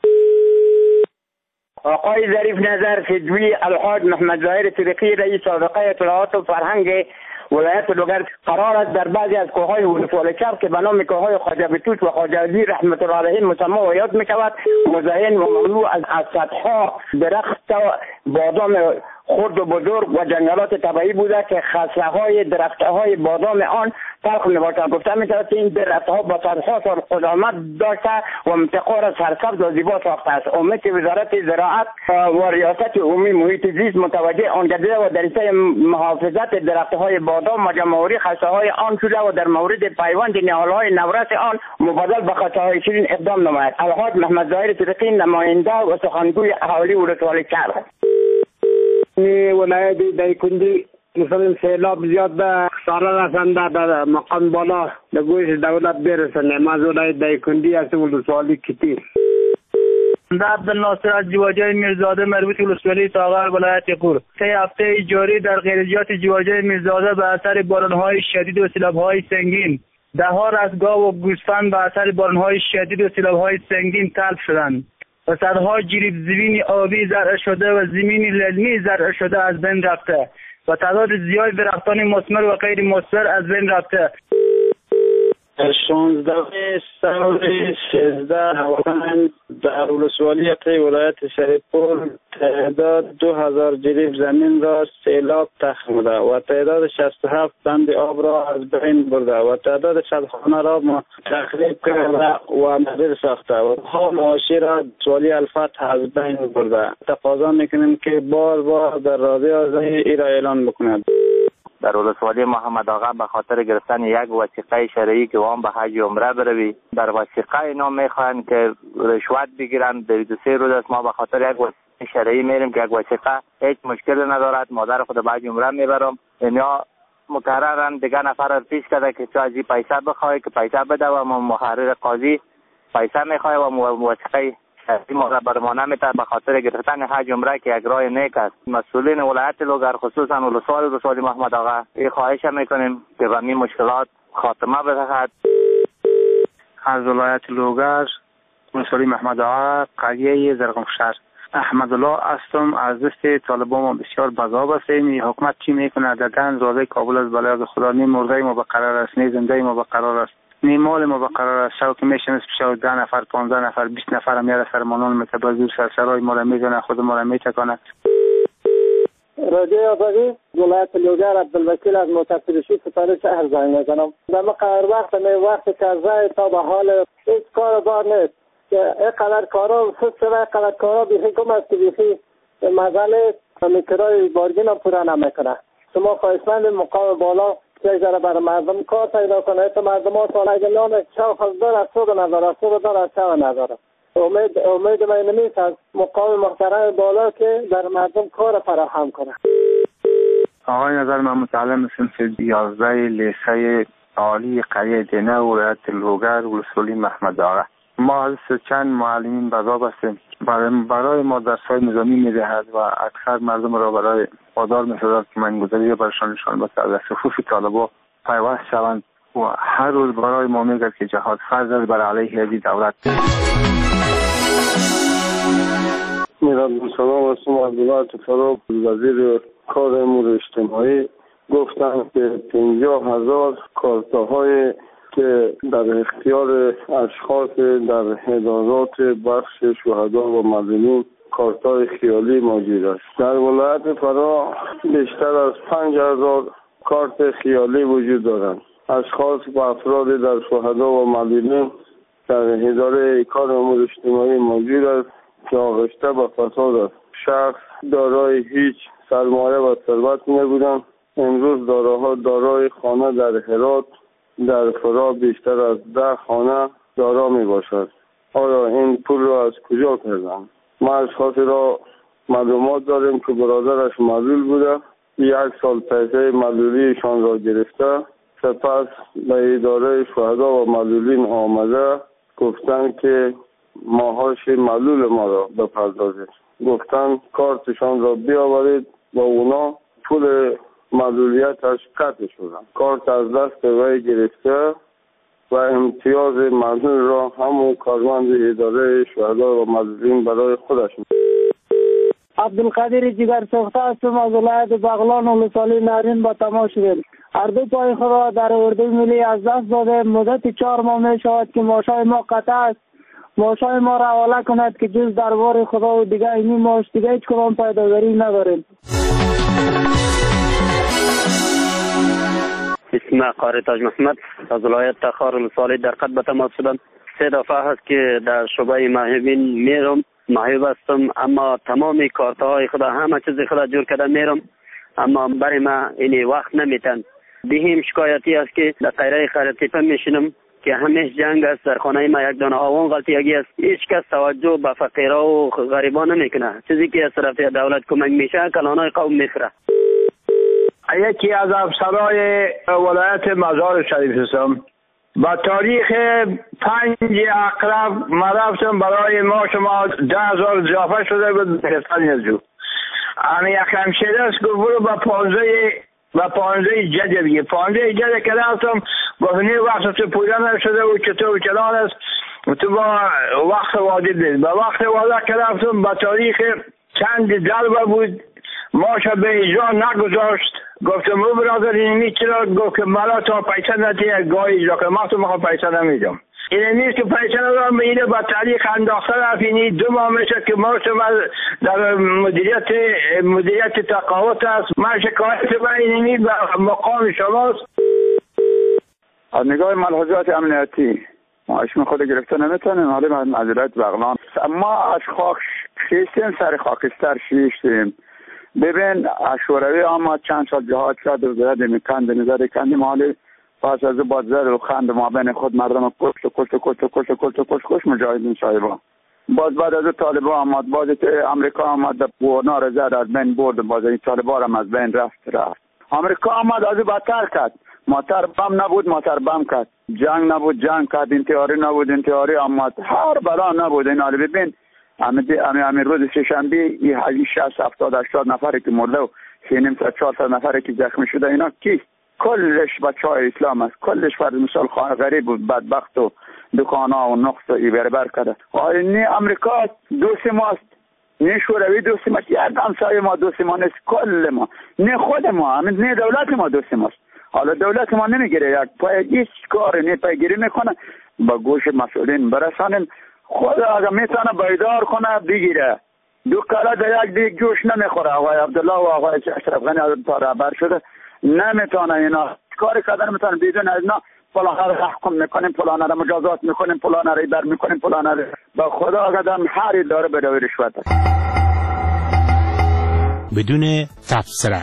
آقای ظریف نظر فدوی الحاج محمد ظاهر طریقی رئیس سابقه اطلاعات و فرهنگ ولایت لوگر قرار است در بعضی از کوههای ولسوالی چرخ که به نام کوههای خواجه بطوط و خواجه علی رحمت الله علیهم مسمی و یاد میشود مزین و مملو از از صدها درخت بادام خرد و بزرگ و جنگلات طبیعی بوده که خصله های درخت های بادام آن تلخ میباشد. گفته میشود که این درخت ها با صدها سال قدامت داشته و منطقه را سرسبز و زیبا ساخته است. امید وزارت زراعت و ریاست عمومی محیط زیست متوجه آن گردیده و در حیطه محافظت درخت های بادام و جمع‌آوری خصله های آن شده و در مورد پیوند نهال های نورس آن مبادل به خصله های شیرین اقدام نماید. الحاج محمد ظاهر طریقی نماینده و سخنگوی اهالی ولسوالی چرخ. ولایت دایکندی مثلا سیلاب زیاد به خساره رسنده در مقام بالا در گوش دولت برسنه. ما ولایت دایکندی از ولسوالی کتی عبدالناصر از جواجه میرزاده مربوط ولسوالی ساغر ولایت قور. سه هفته جاری در خیریات جواجه میرزاده به اثر بارانهای شدید و سیلاب‌های سنگین ده‌ها رستگاه و گوسفند به اثر بارانهای شدید و سیلاب‌های سنگین تلف شدند و صدها جریب زمین آبی زرع شده و زمین للمی زرع شده از بین رفته و تعداد زیاد درختان مثمر و غیر مثمر از بین رفته. شانزده سال سیزده هوان در ولسوالیت ولایت شریفپور تعداد دو هزار جریب زمین را سیلاب تخمیده و تعداد شصت و هفت بند آب را از بین برده و تعداد صد خانه را تخریب کرده و مدیر ساخته و ها معاشی را سوالی الفتح از بین برده. تقاضا میکنیم که بار بار در رادیو آزادی ای را اعلان بکند. در ولسوالی محمد آقا به خاطر گرفتن یک وثیقه شرعی که وام به حج عمره بروی، در وثیقه اینا میخواهند که رشوت بگیرن. در دو سه روز است ما به خاطر یک وثیقه شرعی میریم که یک وثیقه هیچ مشکل ندارد، مادر خود به حج عمره میبرم. اینا مقررن دیگه نفر را پیش کرده که تو از این پیسه بخوای که پیسه بده و محرر قاضی پیسه میخواه و وثیقه ما را برمانه میتر به خاطر گرفتن حج عمره که یک راه نیک است. مسئولین ولایت لوگر خصوصا ولسوال ولسوالی محمد آقا این خواهش میکنیم که به این مشکلات خاتمه بدهد. از ولایت لوگر ولسوالی محمد آقا قریه زرغمشهر احمد الله هستم. از دست طالبان ما بسیار بذاب هستیم. حکومت چی میکنه؟ در گنج روزه کابل از بلای خدا نیم مرده ما بقرار است، نیم زنده ما بقرار است، نیم مال ما بقرار است. شو که میشن شو ده نفر پانزده نفر بیست نفر هم یاد سرمانان متبازور سرسرای ما را میزنه، خود ما را میتکانه. رادیو آزادی ولایت لوگر عبدالوکیل از متصلشی ستاره شهر زنگ میزنم. در مقرر وقت می وقت کرزه تا به حال هیچ کار بار نیست که اینقدر کارا سست و اینقدر کارا بیخی کم است که بیخی مزله میکرای بارگین هم پورا نمیکنه. شما خواهشمند مقام بالا یک ذره برای مردم کار پیدا کنه. تا مردم ها سال اگه نام چاو خزدار از صبح نداره، صبح دار از چاو نداره. امید امید من نمیست از مقام محترم بالا که در مردم کار فراهم کنه. آقای نظر من متعلم صنف یازده لیسه عالی قریه دینه ولایت لوگر ولسوالی محمد آقا. ما از چند معلمین بذاب هستیم. برای ما درس های نظامی میدهد و اکثر مردم را برای وادار می‌سازد که من گذاری برشان نشان بده از صفوف طالبا پیوست شوند و هر روز برای ما میگه که جهاد فرض است بر علیه هذه دولت. میرم سلام هستم. عبدالله تفراب وزیر کار امور اجتماعی گفتن که پنجاه هزار کارتاهای که در اختیار اشخاص در ادارات بخش شهدا و مظلومین کارت‌های خیالی موجود است. در ولایت فرا بیشتر از پنج هزار کارت خیالی وجود دارند. اشخاص و افراد در شهدا و مظلومین در اداره کار امور اجتماعی موجود است که آغشته به فساد است. شخص دارای هیچ سرمایه و ثروت نبودند. امروز داراها دارای خانه در هرات در فرا بیشتر از ده خانه دارا می باشد. آیا این پول را از کجا کردند؟ ما اشخاصی را معلومات داریم که برادرش معلول بوده، یک سال پیسه معلولیشان را گرفته، سپس به اداره شهدا و معلولین آمده گفتند که ماهاش معلول ما را بپردازید. گفتند کارتشان را بیاورید و اونا پول معلولیتش قطع شدن. کارت از دست وی گرفته و امتیاز معلول را همون کارمند اداره شهدا و معلولین برای خودش. عبدالقادر جگر سوخته هستم از ولایت بغلان ولسوالی نارین با تماس شدیم. هر دو پای خود را در اردوی ملی از دست داده. مدت چهار ماه می شود که معاشای ما قطع است. معاشای ما را حواله کند که جز دربار خدا و دیگه اینی معاش دیگه هیچ کدام پیداگری نداریم. اسم قاری تاج محمد از ولایت تخار ولسوالی در خط به تماس شدم. سه دفعه هست که در شعبه محبین میرم، محب هستم، اما تمامی کارتهای خدا همه چیز خدا جور کرده میرم، اما برای ما این وقت نمیتن. بهم شکایتی است که در قیره خیرتیپه میشینم که همیش جنگ است. در خانه ما یک دانه آوان غلطیگی است. هیچ کس توجه به فقیرا و غریبان نمیکنه. چیزی که از طرف دولت کمک میشه کلانای قوم میخوره. یکی از افسرهای ولایت مزار شریف هستم. با تاریخ پنج اقرب ما رفتم برای ما شما ده هزار اضافه شده بود گرفتن از جو. اما یک همشیره است که برو با پانزه و پانزه جده بگه. پانزه جده که رفتم گفتنی وقت تو پویده نشده و چطور چلان است تو با وقت واجد دید. با وقت واجد که رفتم با تاریخ چند دلبه بود ماشا به اجرا نگذاشت. گفتم رو برادر اینمی چرا؟ گفت که مرا تا پیسه نتی گاهی اجرا که ما تو مخواه پیسه نمیدم. این نیست که پیسه ندارم اینه با تاریخ انداخته رفت. اینی دو ماه میشه که ما در مدیریت مدیریت تقاوت است. من شکایت من اینمی به مقام شماست. از نگاه ملحوظات امنیتی ما اشم خود گرفته نمیتونیم. حالی من معذرت بغلان ما از خاک خیستیم سر خاکستر شیشتیم. ببین شوروی آمد چند سال جهاد شد و زده میکند نظر کندیم. حالی پس از بعد زد و خند ما بین خود مردم کشت و کشت و کشت و کشت و کشت و کشت کشت مجاهدین صاحبا. باز بعد از طالبا آمد باز امریکا آمد گورنا را زد از بین برد. باز این طالبا هم از بین رفت رفت. امریکا آمد از بدتر کرد. ماتر بم نبود ماتر بم کرد. جنگ نبود جنگ کرد. انتحاری نبود انتحاری آمد. هر بلا نبود. این حالی ببین همین روز سه‌شنبه این حالی شصت هفتاد هشتاد نفری که مرده و سه نیم تا چهارصد نفری که زخمی شده اینا کی؟ کلش بچهای اسلام است. کلش فرض مثال خانه غریب بود بدبخت و دکانا و نقص و ایبر بر کرده. آیا نه امریکا دوست ماست، نه شوروی دوست ماست، یک همسایه ما دوست ما نیست. کل ما نه خود ما همین نه دولت ما دوست ماست. حالا دولت ما نمیگیره یک پای هیچ کار نه پیگیری میکنه. با گوش مسئولین برسانیم. خود اگر میتونه بیدار کنه بگیره. دو کلا در یک دیگ جوش نمیخوره. آقای عبدالله و آقای اشرف غنی از تا رهبر شده نمیتونه اینا کاری کردن میتونه بدون از اینا فلان را حکم میکنیم فلان را مجازات میکنیم فلان را بر میکنیم فلان را با خدا قدم هر داره به روی رشوت بدون تفسیر.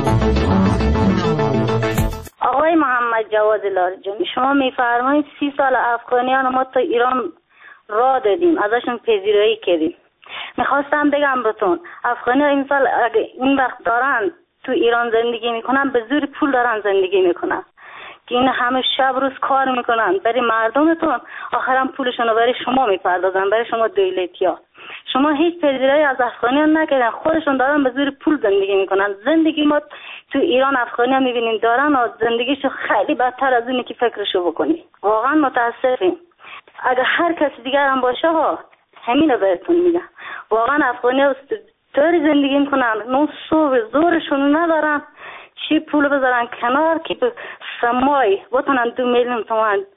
آقای محمد جواد لارجانی شما میفرمایید سی سال افغانیان ما تا ایران راه دادیم ازشون پذیرایی کردیم. میخواستم بگم بهتون افغانی ها این سال اگه این وقت دارن تو ایران زندگی میکنن به زور پول دارن زندگی میکنن که این همه شب روز کار میکنن برای مردمتون آخرام پولشون رو برای شما میپردازن برای شما دولتی ها. شما هیچ پذیرایی از افغانی ها نکردن خودشون دارن به زور پول زندگی میکنن. زندگی ما تو ایران افغانی ها میبینیم دارن و زندگیشو خیلی بدتر از اونی که فکرشو بکنی. واقعا متاسفیم. اگر هر کسی دیگر هم باشه ها همین رو بهتون میگم. واقعا افغانی ها طوری زندگی میکنن نو صبح زورشون ندارن چی پول بذارن کنار که سمای بتونن دو میلیون تومان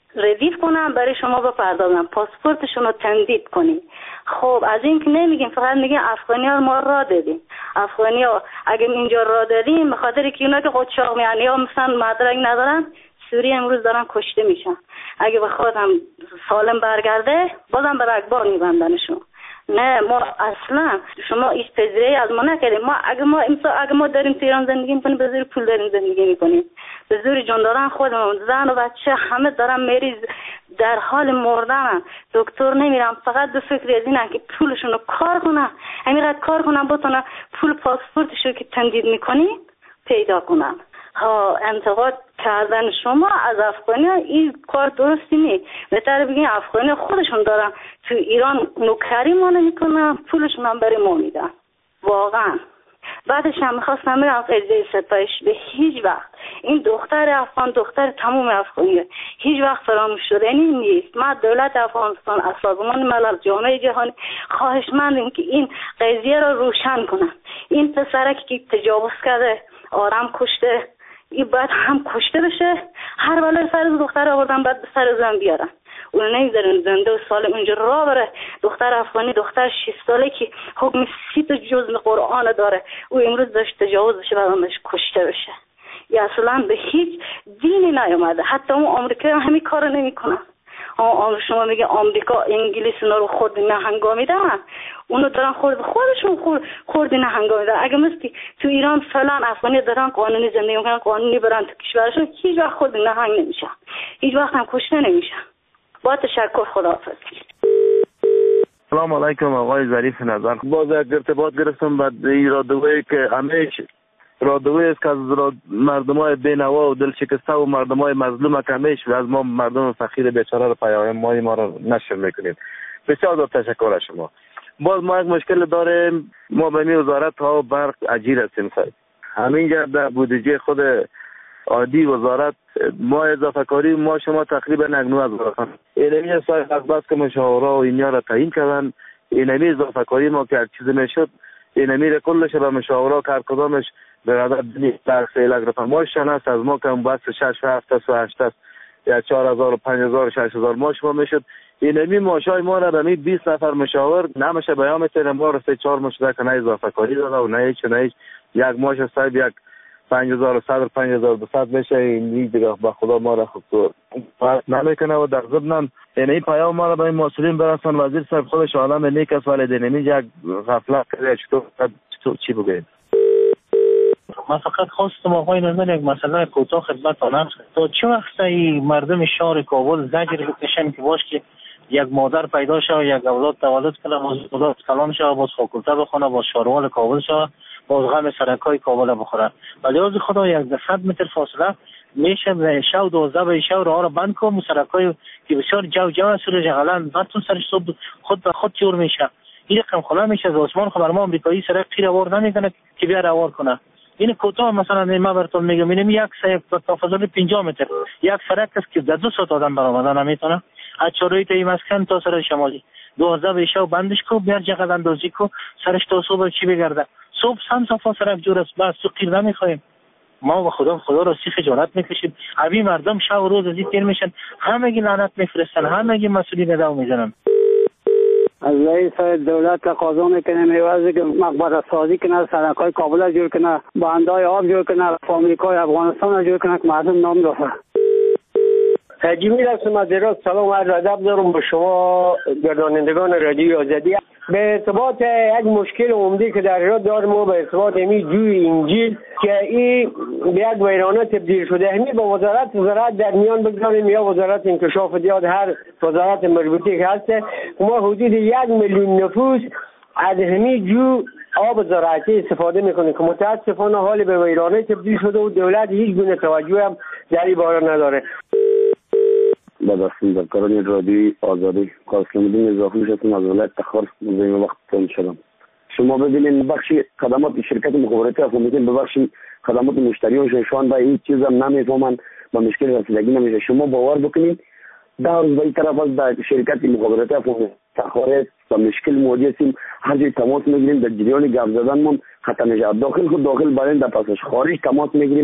ردیف کنم برای شما بپردازم، پاسپورتشون رو تمدید کنی. خب از این که نمیگیم، فقط میگیم افغانی ها ما را دادیم. افغانی ها اگه اینجا را دادیم به خاطر که اونا که قاچاق میان یا مثلا مدرک ندارن، سوریه امروز دارن کشته میشن. اگه بخواد هم سالم برگرده بازم به رگبار میبندنشون. نه ما اصلا شما هیچ پذیرایی از ما نکردیم. ما اگه ما امسا اگه ما داریم تو ایران زندگی میکنیم به زور پول داریم زندگی میکنیم، به زور جان دادن خودمون، زن و بچه همه دارن مریض در حال مردن، دکتر نمیرن، فقط به فکر از اینن که پولشون رو کار کنن، همینقدر کار کنن بتونن پول پاسپورتشو که تمدید میکنی پیدا کنن. ها انتقاد کردن شما از افغانی این کار درستی نیست. بهتره بگین افغانی خودشون دارن تو ایران نوکری ما نمیکنن، پولشون هم برای ما میدن. واقعا بعدش هم میخواستم بگم قضیه ستایش به هیچ وقت این دختر افغان دختر تمام افغانیه هیچ وقت فراموش شدنی نیست. ما دولت افغانستان از سازمان ملل جامعه جهانی خواهشمندیم که این قضیه رو روشن کنن. این پسرک که تجاوز کرده، آرام کشته، این باید هم کشته بشه. هر بالای سر دختر آوردن بعد به سر زن بیارن، اون نمیذارن زنده و سالم اینجا را بره. دختر افغانی دختر شش ساله که حکم سی تا جزء قرآن داره، او امروز داشت تجاوز بشه بعدش کشته بشه. یا اصلا به هیچ دینی نیومده. حتی اون آمریکا هم همین کارو نمیکنن. آم شما میگه آمریکا انگلیس اونا رو خورد نهنگا میدن، اونو دارن خورد خودشون خورد خورد نهنگا میدن. اگه مثل تو ایران فلان افغانی دارن قانونی زندگی میکنن، قانونی برن تو کشورشون، هیچ وقت خورد نهنگ نمیشن، هیچ وقت هم کشته نمیشن. با تشکر، خداحافظ. سلام علیکم آقای ظریف نظر. باز یک ارتباط گرفتم بعد این رادیویی که همیشه رادیویی است که از مردمای بینوا و دلشکسته و مردمای مظلوم که همیشه از ما مردم فقیر بیچاره رو پیام ما ما رو نشر میکنید. بسیار زیاد تشکر از شما. باز ما یک مشکل داریم، ما به این وزارت ها و برق اجیر هستیم صاحب. همینجا در بودجه خود عادی وزارت ما اضافه کاری ما شما تقریبا نگنو از وزارت اینمی صاحب از بس که مشاوره و اینیا را تعیین کردن، اینمی اضافه کاری ما که هر چیز میشد اینمی را کلش به مشاوره و کارکدامش به عدد در سیلک رفت. ما شن است از ما که بس شش هفت است و هشت است یا چهار هزار و پنج هزار و شش هزار ماش ما میشد. اینمی ماشای ما را به می بیست نفر مشاور نمیشه بیان میتونه ما را سه چهار مشده که نه اضافه کاری داده و نه هیچ نه هیچ. یک ماش صاحب یک پنج هزار و صد پنج هزار و دویست میشه. این دیگه به خدا ما را خوب پس نمیکنه و در ضمن یعنی این پیام ما را به این مسئولین برسان. وزیر صاحب خودش آدم نیک است ولی دینمی یک غفلت کرده. چطور چی بگید؟ من فقط خواستم آقای نظر یک مسئله کوتاه خدمتتان عرض کنم. تا چه وقت این مردم شهر کابل زجر بکشن که باش که یک مادر پیدا شد، یک اولاد تولد کنه، باز اولاد کلان شد، باز فاکولته بخونه، باز شاروال کابل شد، باز غم سرکای کابل بخورن. ولی از خدا یک صد متر فاصله میشه شو دوازده به شو راه رو بند کنم، سرکای که بسیار جو جو سر جغلان بعدتون سرش صبح خود به خود جور میشه. این رقم خلا میشه از آسمان خبر ما امریکایی سرک پیر آور نمیکنه که بیا آور کنه. این کوتاه مثلا ما براتون میگم اینم یک سه تا فاصله پنجاه متر یک سرک است که در دو ساعت آدم برآمدن نمیتونه. از چوری تا این مسکن تا سر شمالی دوازده به شو بندش کو بیار جغل اندازی کو سرش تا صبح چی بگرده. صبح سم صفا سرک جور است بس تو قیر نمیخوایم. ما به خدا خدا را سی خجالت میکشیم. ابی مردم شب و روز از این تیر میشن، همگی لعنت میفرستن، همگی مسئولی نداو میزنن. از رئیس دولت تقاضا میکنه میوازی که مقبره سازی کنه، سرکای کابل جور کنه، بندای آب جور کنه، فامیلیکای افغانستان جور کنه که مردم نام داره. جمیل هستم از عراق. سلام و عرض ادب دارم به شما گردانندگان رادیو آزادی. به ارتباط یک مشکل عمده که در ایران داریم و به ارتباط امی جوی انجیل که این به یک ویرانه تبدیل شده، همین با وزارت زراعت در میان بگذاریم یا وزارت انکشاف دیاد، هر وزارت مربوطه که هسته. ما حدود یک میلیون نفوس از همین جو آب زراعتی استفاده میکنه که متاسفانه حال به ویرانه تبدیل شده و دولت هیچ گونه توجه هم در این باره نداره. بدستیم در کاران رادیوی آزادی کارشناسان اضافه میشتیم از ولایت تخار مزین وقت تون شدم. شما ببینید بخش خدمات شرکت مخابراتی افغانستان به بخش خدمات مشتریان شان با هیچ چیز هم نمیفهمن، با مشکل رسیدگی نمیشه. شما باور بکنید در روز به این طرف از در شرکت مخابراتی افغانستان تخار با مشکل مواجه هستیم. هر جای تماس میگیریم در جریان گپ زدنمون ختم میشه. داخل خود داخل برای در پسش خارج تماس میگیریم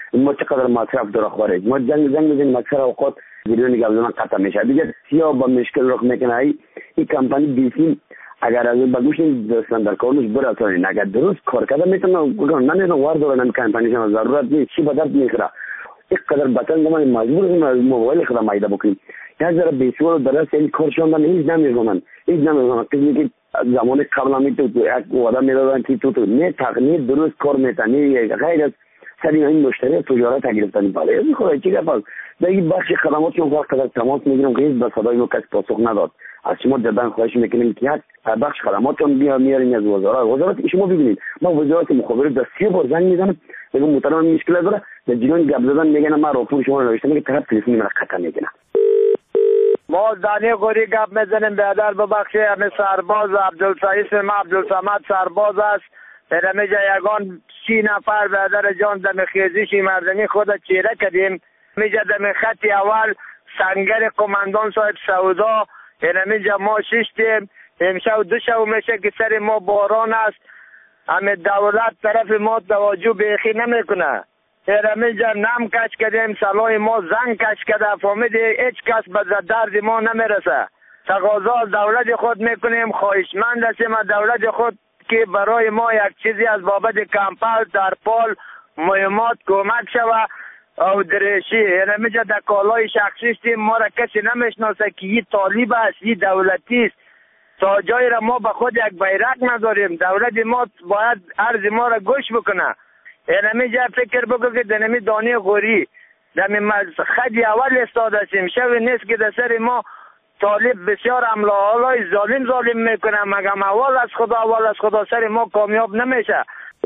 ما چقدر مصرف در خوره ما جنگ جنگ میزنیم اکثر اوقات بیرون گاز زدن قطع میشه دیگه سیاه با مشکل رخ میکنه ای این کمپانی بیسیم اگر از بگوش دستن در کارش براتونین اگر درست کار کرده میتونه نمیدونم وارد دارن کمپانی شما ضرورت نیست چی به درد میخوره یک قدر بطن زمان مجبور هستیم موبایل خدا مایده بکنیم یک ذره بیسوال درست این کار شوندن هیچ نمیکنن هیچ نمیکنن کسی که زمان قبل هم تو یک وعده میدادن که تو تو نه تقنیت درست کار میتونی غیر از سری این مشتری تجارت گرفتن بالا این خدا چی گفت در این بخش خدمات چون وقت قدر تماس میگیرم که هیچ به صدای ما کس پاسخ نداد از شما جدا خواهش میکنیم که یک بخش خدماتون بیا میارین از وزارت وزارت شما ببینید ما وزارت مخابرات در سی بار زنگ میزنم میگم محترم مشکل داره در جنون گپ زدن میگن ما راپور شما نوشتم که طرف تلفن مرا قطع میکنه ما دانی غوری گپ میزنیم بیادر ببخشی همه سرباز عبدالسعید ما عبدالصمد سرباز است در میجا یگان سی نفر بیادر جان دم خیزیشی مردمی خود چیره کردیم میجا دم خط اول سنگر قماندان صاحب سودا اینجا ما ششتیم امشب دو شب میشه که سر ما باران است همه دولت طرف ما توجه بیخی نمیکنه اینجا نم کش کردیم سلای ما زنگ کش کرده فهمیدی هیچ کس به درد ما نمیرسه تقاضا دولت خود میکنیم خواهشمند هستیم از دولت خود که برای ما یک چیزی از بابت کمپل ترپال مهمات کمک شوه او درشی یعنی میجا در کالای شخصیستیم ما را کسی نمیشناسه که یه طالب است یه دولتی است تا جایی را ما به خود یک بیرق نداریم دولت ما باید عرض ما را گوش بکنه یعنی میجا فکر بکن که دنمی دانی غوری دمی خدی اول استاد هستیم شوی نیست که در سر ما طالب بسیار عمله حالای ظالم ظالم میکنه مگم اول از خدا اول از خدا سر ما کامیاب نمیشه.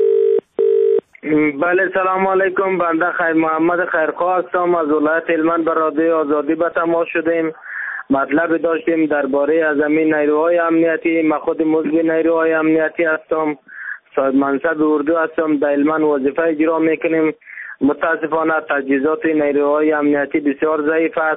بله سلام علیکم بنده خیر محمد خیرخواه هستم از ولایت هلمند به رادیو آزادی به تماس شدیم مطلب داشتیم درباره از همین نیروهای امنیتی من خود مزد نیروهای امنیتی هستم صاحب منصب اردو هستم در هلمند وظیفه اجرا میکنیم متاسفانه تجهیزات نیروهای امنیتی بسیار ضعیف است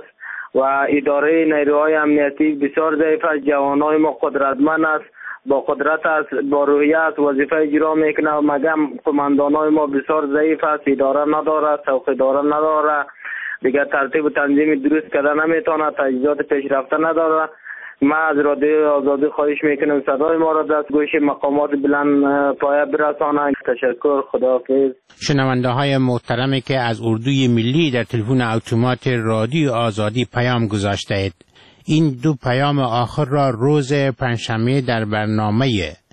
و اداره نیروهای امنیتی بسیار ضعیف است جوانای ما قدرتمند است با قدرت است با روحیت وظیفه اجرا میکنه و مگم قماندانای ما بسیار ضعیف است اداره نداره سوق اداره نداره دیگه ترتیب و تنظیم درست کردن نمیتونه تجهیزات پیشرفته نداره ما از رادیو آزادی خواهش میکنم صدای ما را دست گوش مقامات بلند پایه برسانند تشکر خداحافظ. شنونده های محترمی که از اردوی ملی در تلفن اتومات رادیو آزادی پیام گذاشته اید این دو پیام آخر را روز پنجشنبه در برنامه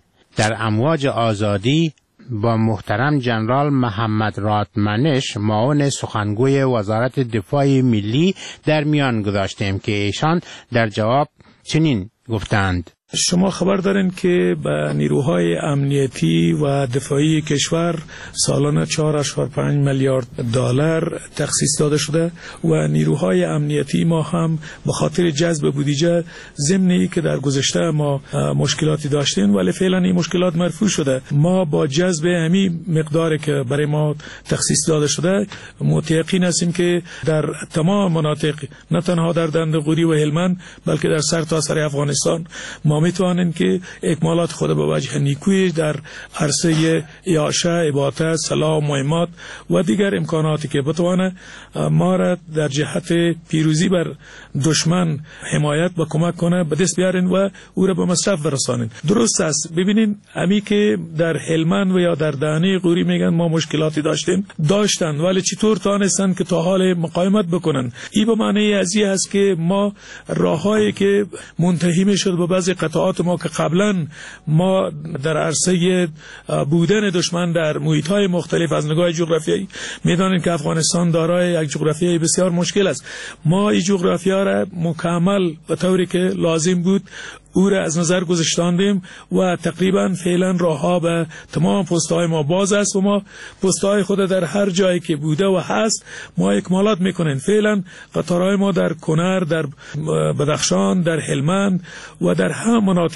در امواج آزادی با محترم جنرال محمد راتمنش معاون سخنگوی وزارت دفاع ملی در میان گذاشتیم که ایشان در جواب چنین گفتند: شما خبر دارین که به نیروهای امنیتی و دفاعی کشور سالانه چهار ممیز پنج میلیارد دلار تخصیص داده شده و نیروهای امنیتی ما هم به خاطر جذب بودجه ضمنی که در گذشته ما مشکلاتی داشتیم ولی فعلا این مشکلات مرفوع شده ما با جذب همین مقداری که برای ما تخصیص داده شده متيقن هستیم که در تمام مناطق نه تنها در دندقوری و هلمند بلکه در سرتاسر افغانستان ما میتوانیم که اکمالات خود به وجه نیکوی در عرصه اعاشه، اباطه، سلاح، مهمات و دیگر امکاناتی که بتوانه ما را در جهت پیروزی بر دشمن حمایت و کمک کنه به دست بیارین و او را به مصرف برسانین. درست است. ببینین امی که در هلمند و یا در دهنه غوری میگن ما مشکلاتی داشتیم داشتن ولی چطور تانستن که تا حال مقاومت بکنن. این به معنی از این است که ما راههایی که منتهی میشد به بعضی قطعات ما که قبلا ما در عرصه بودن دشمن در محیط‌های مختلف از نگاه جغرافیایی میدانیم که افغانستان دارای یک جغرافیای بسیار مشکل است. ما این جغرافیا را مکمل به طوری که لازم بود او را از نظر گذاشتاندیم و تقریبا فعلا راهها به تمام پست‌های ما باز است و ما پست‌های خود در هر جایی که بوده و هست ما اکمالات میکنیم. فعلا قطارهای ما در کنر، در بدخشان، در هلمند و در هم مناطق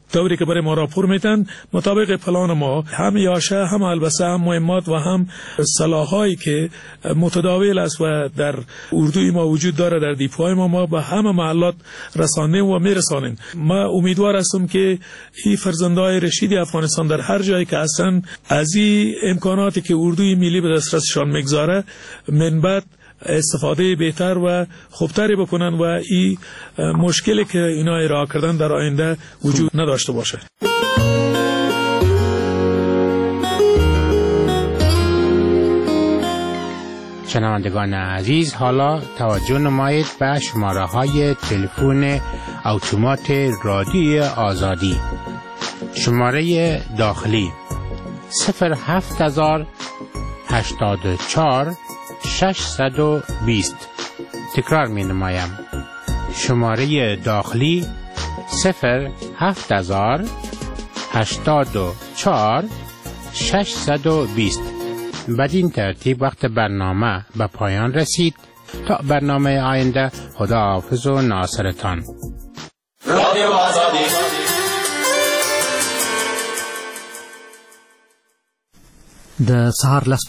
طوری که برای ما راپور میتن مطابق پلان ما هم یاشه هم البسه هم مهمات و هم سلاحایی که متداول است و در اردوی ما وجود داره در دیپوهای ما ما به همه محلات رسانه و میرسانیم. ما امیدوار هستم که این فرزندای رشید افغانستان در هر جایی که هستن از این امکاناتی که اردوی ملی به دسترسشان میگذاره من بعد استفاده بهتر و خوبتری بکنن و این مشکلی که اینا ارائه کردن در آینده وجود نداشته باشه. شنوندگان عزیز، حالا توجه نمایید به شماره های تلفن اتومات رادیوی آزادی. شماره داخلی صفر هفت هزار هشتاد و چهار ششصد و بیست. تکرار می نمایم. شماره داخلی صفر هفت هزار هشتاد و چهار ششصد و بیست. بدین ترتیب وقت برنامه به پایان رسید. تا برنامه آینده، خداحافظ و ناصرتان. رادیو آزادی. د سهار لس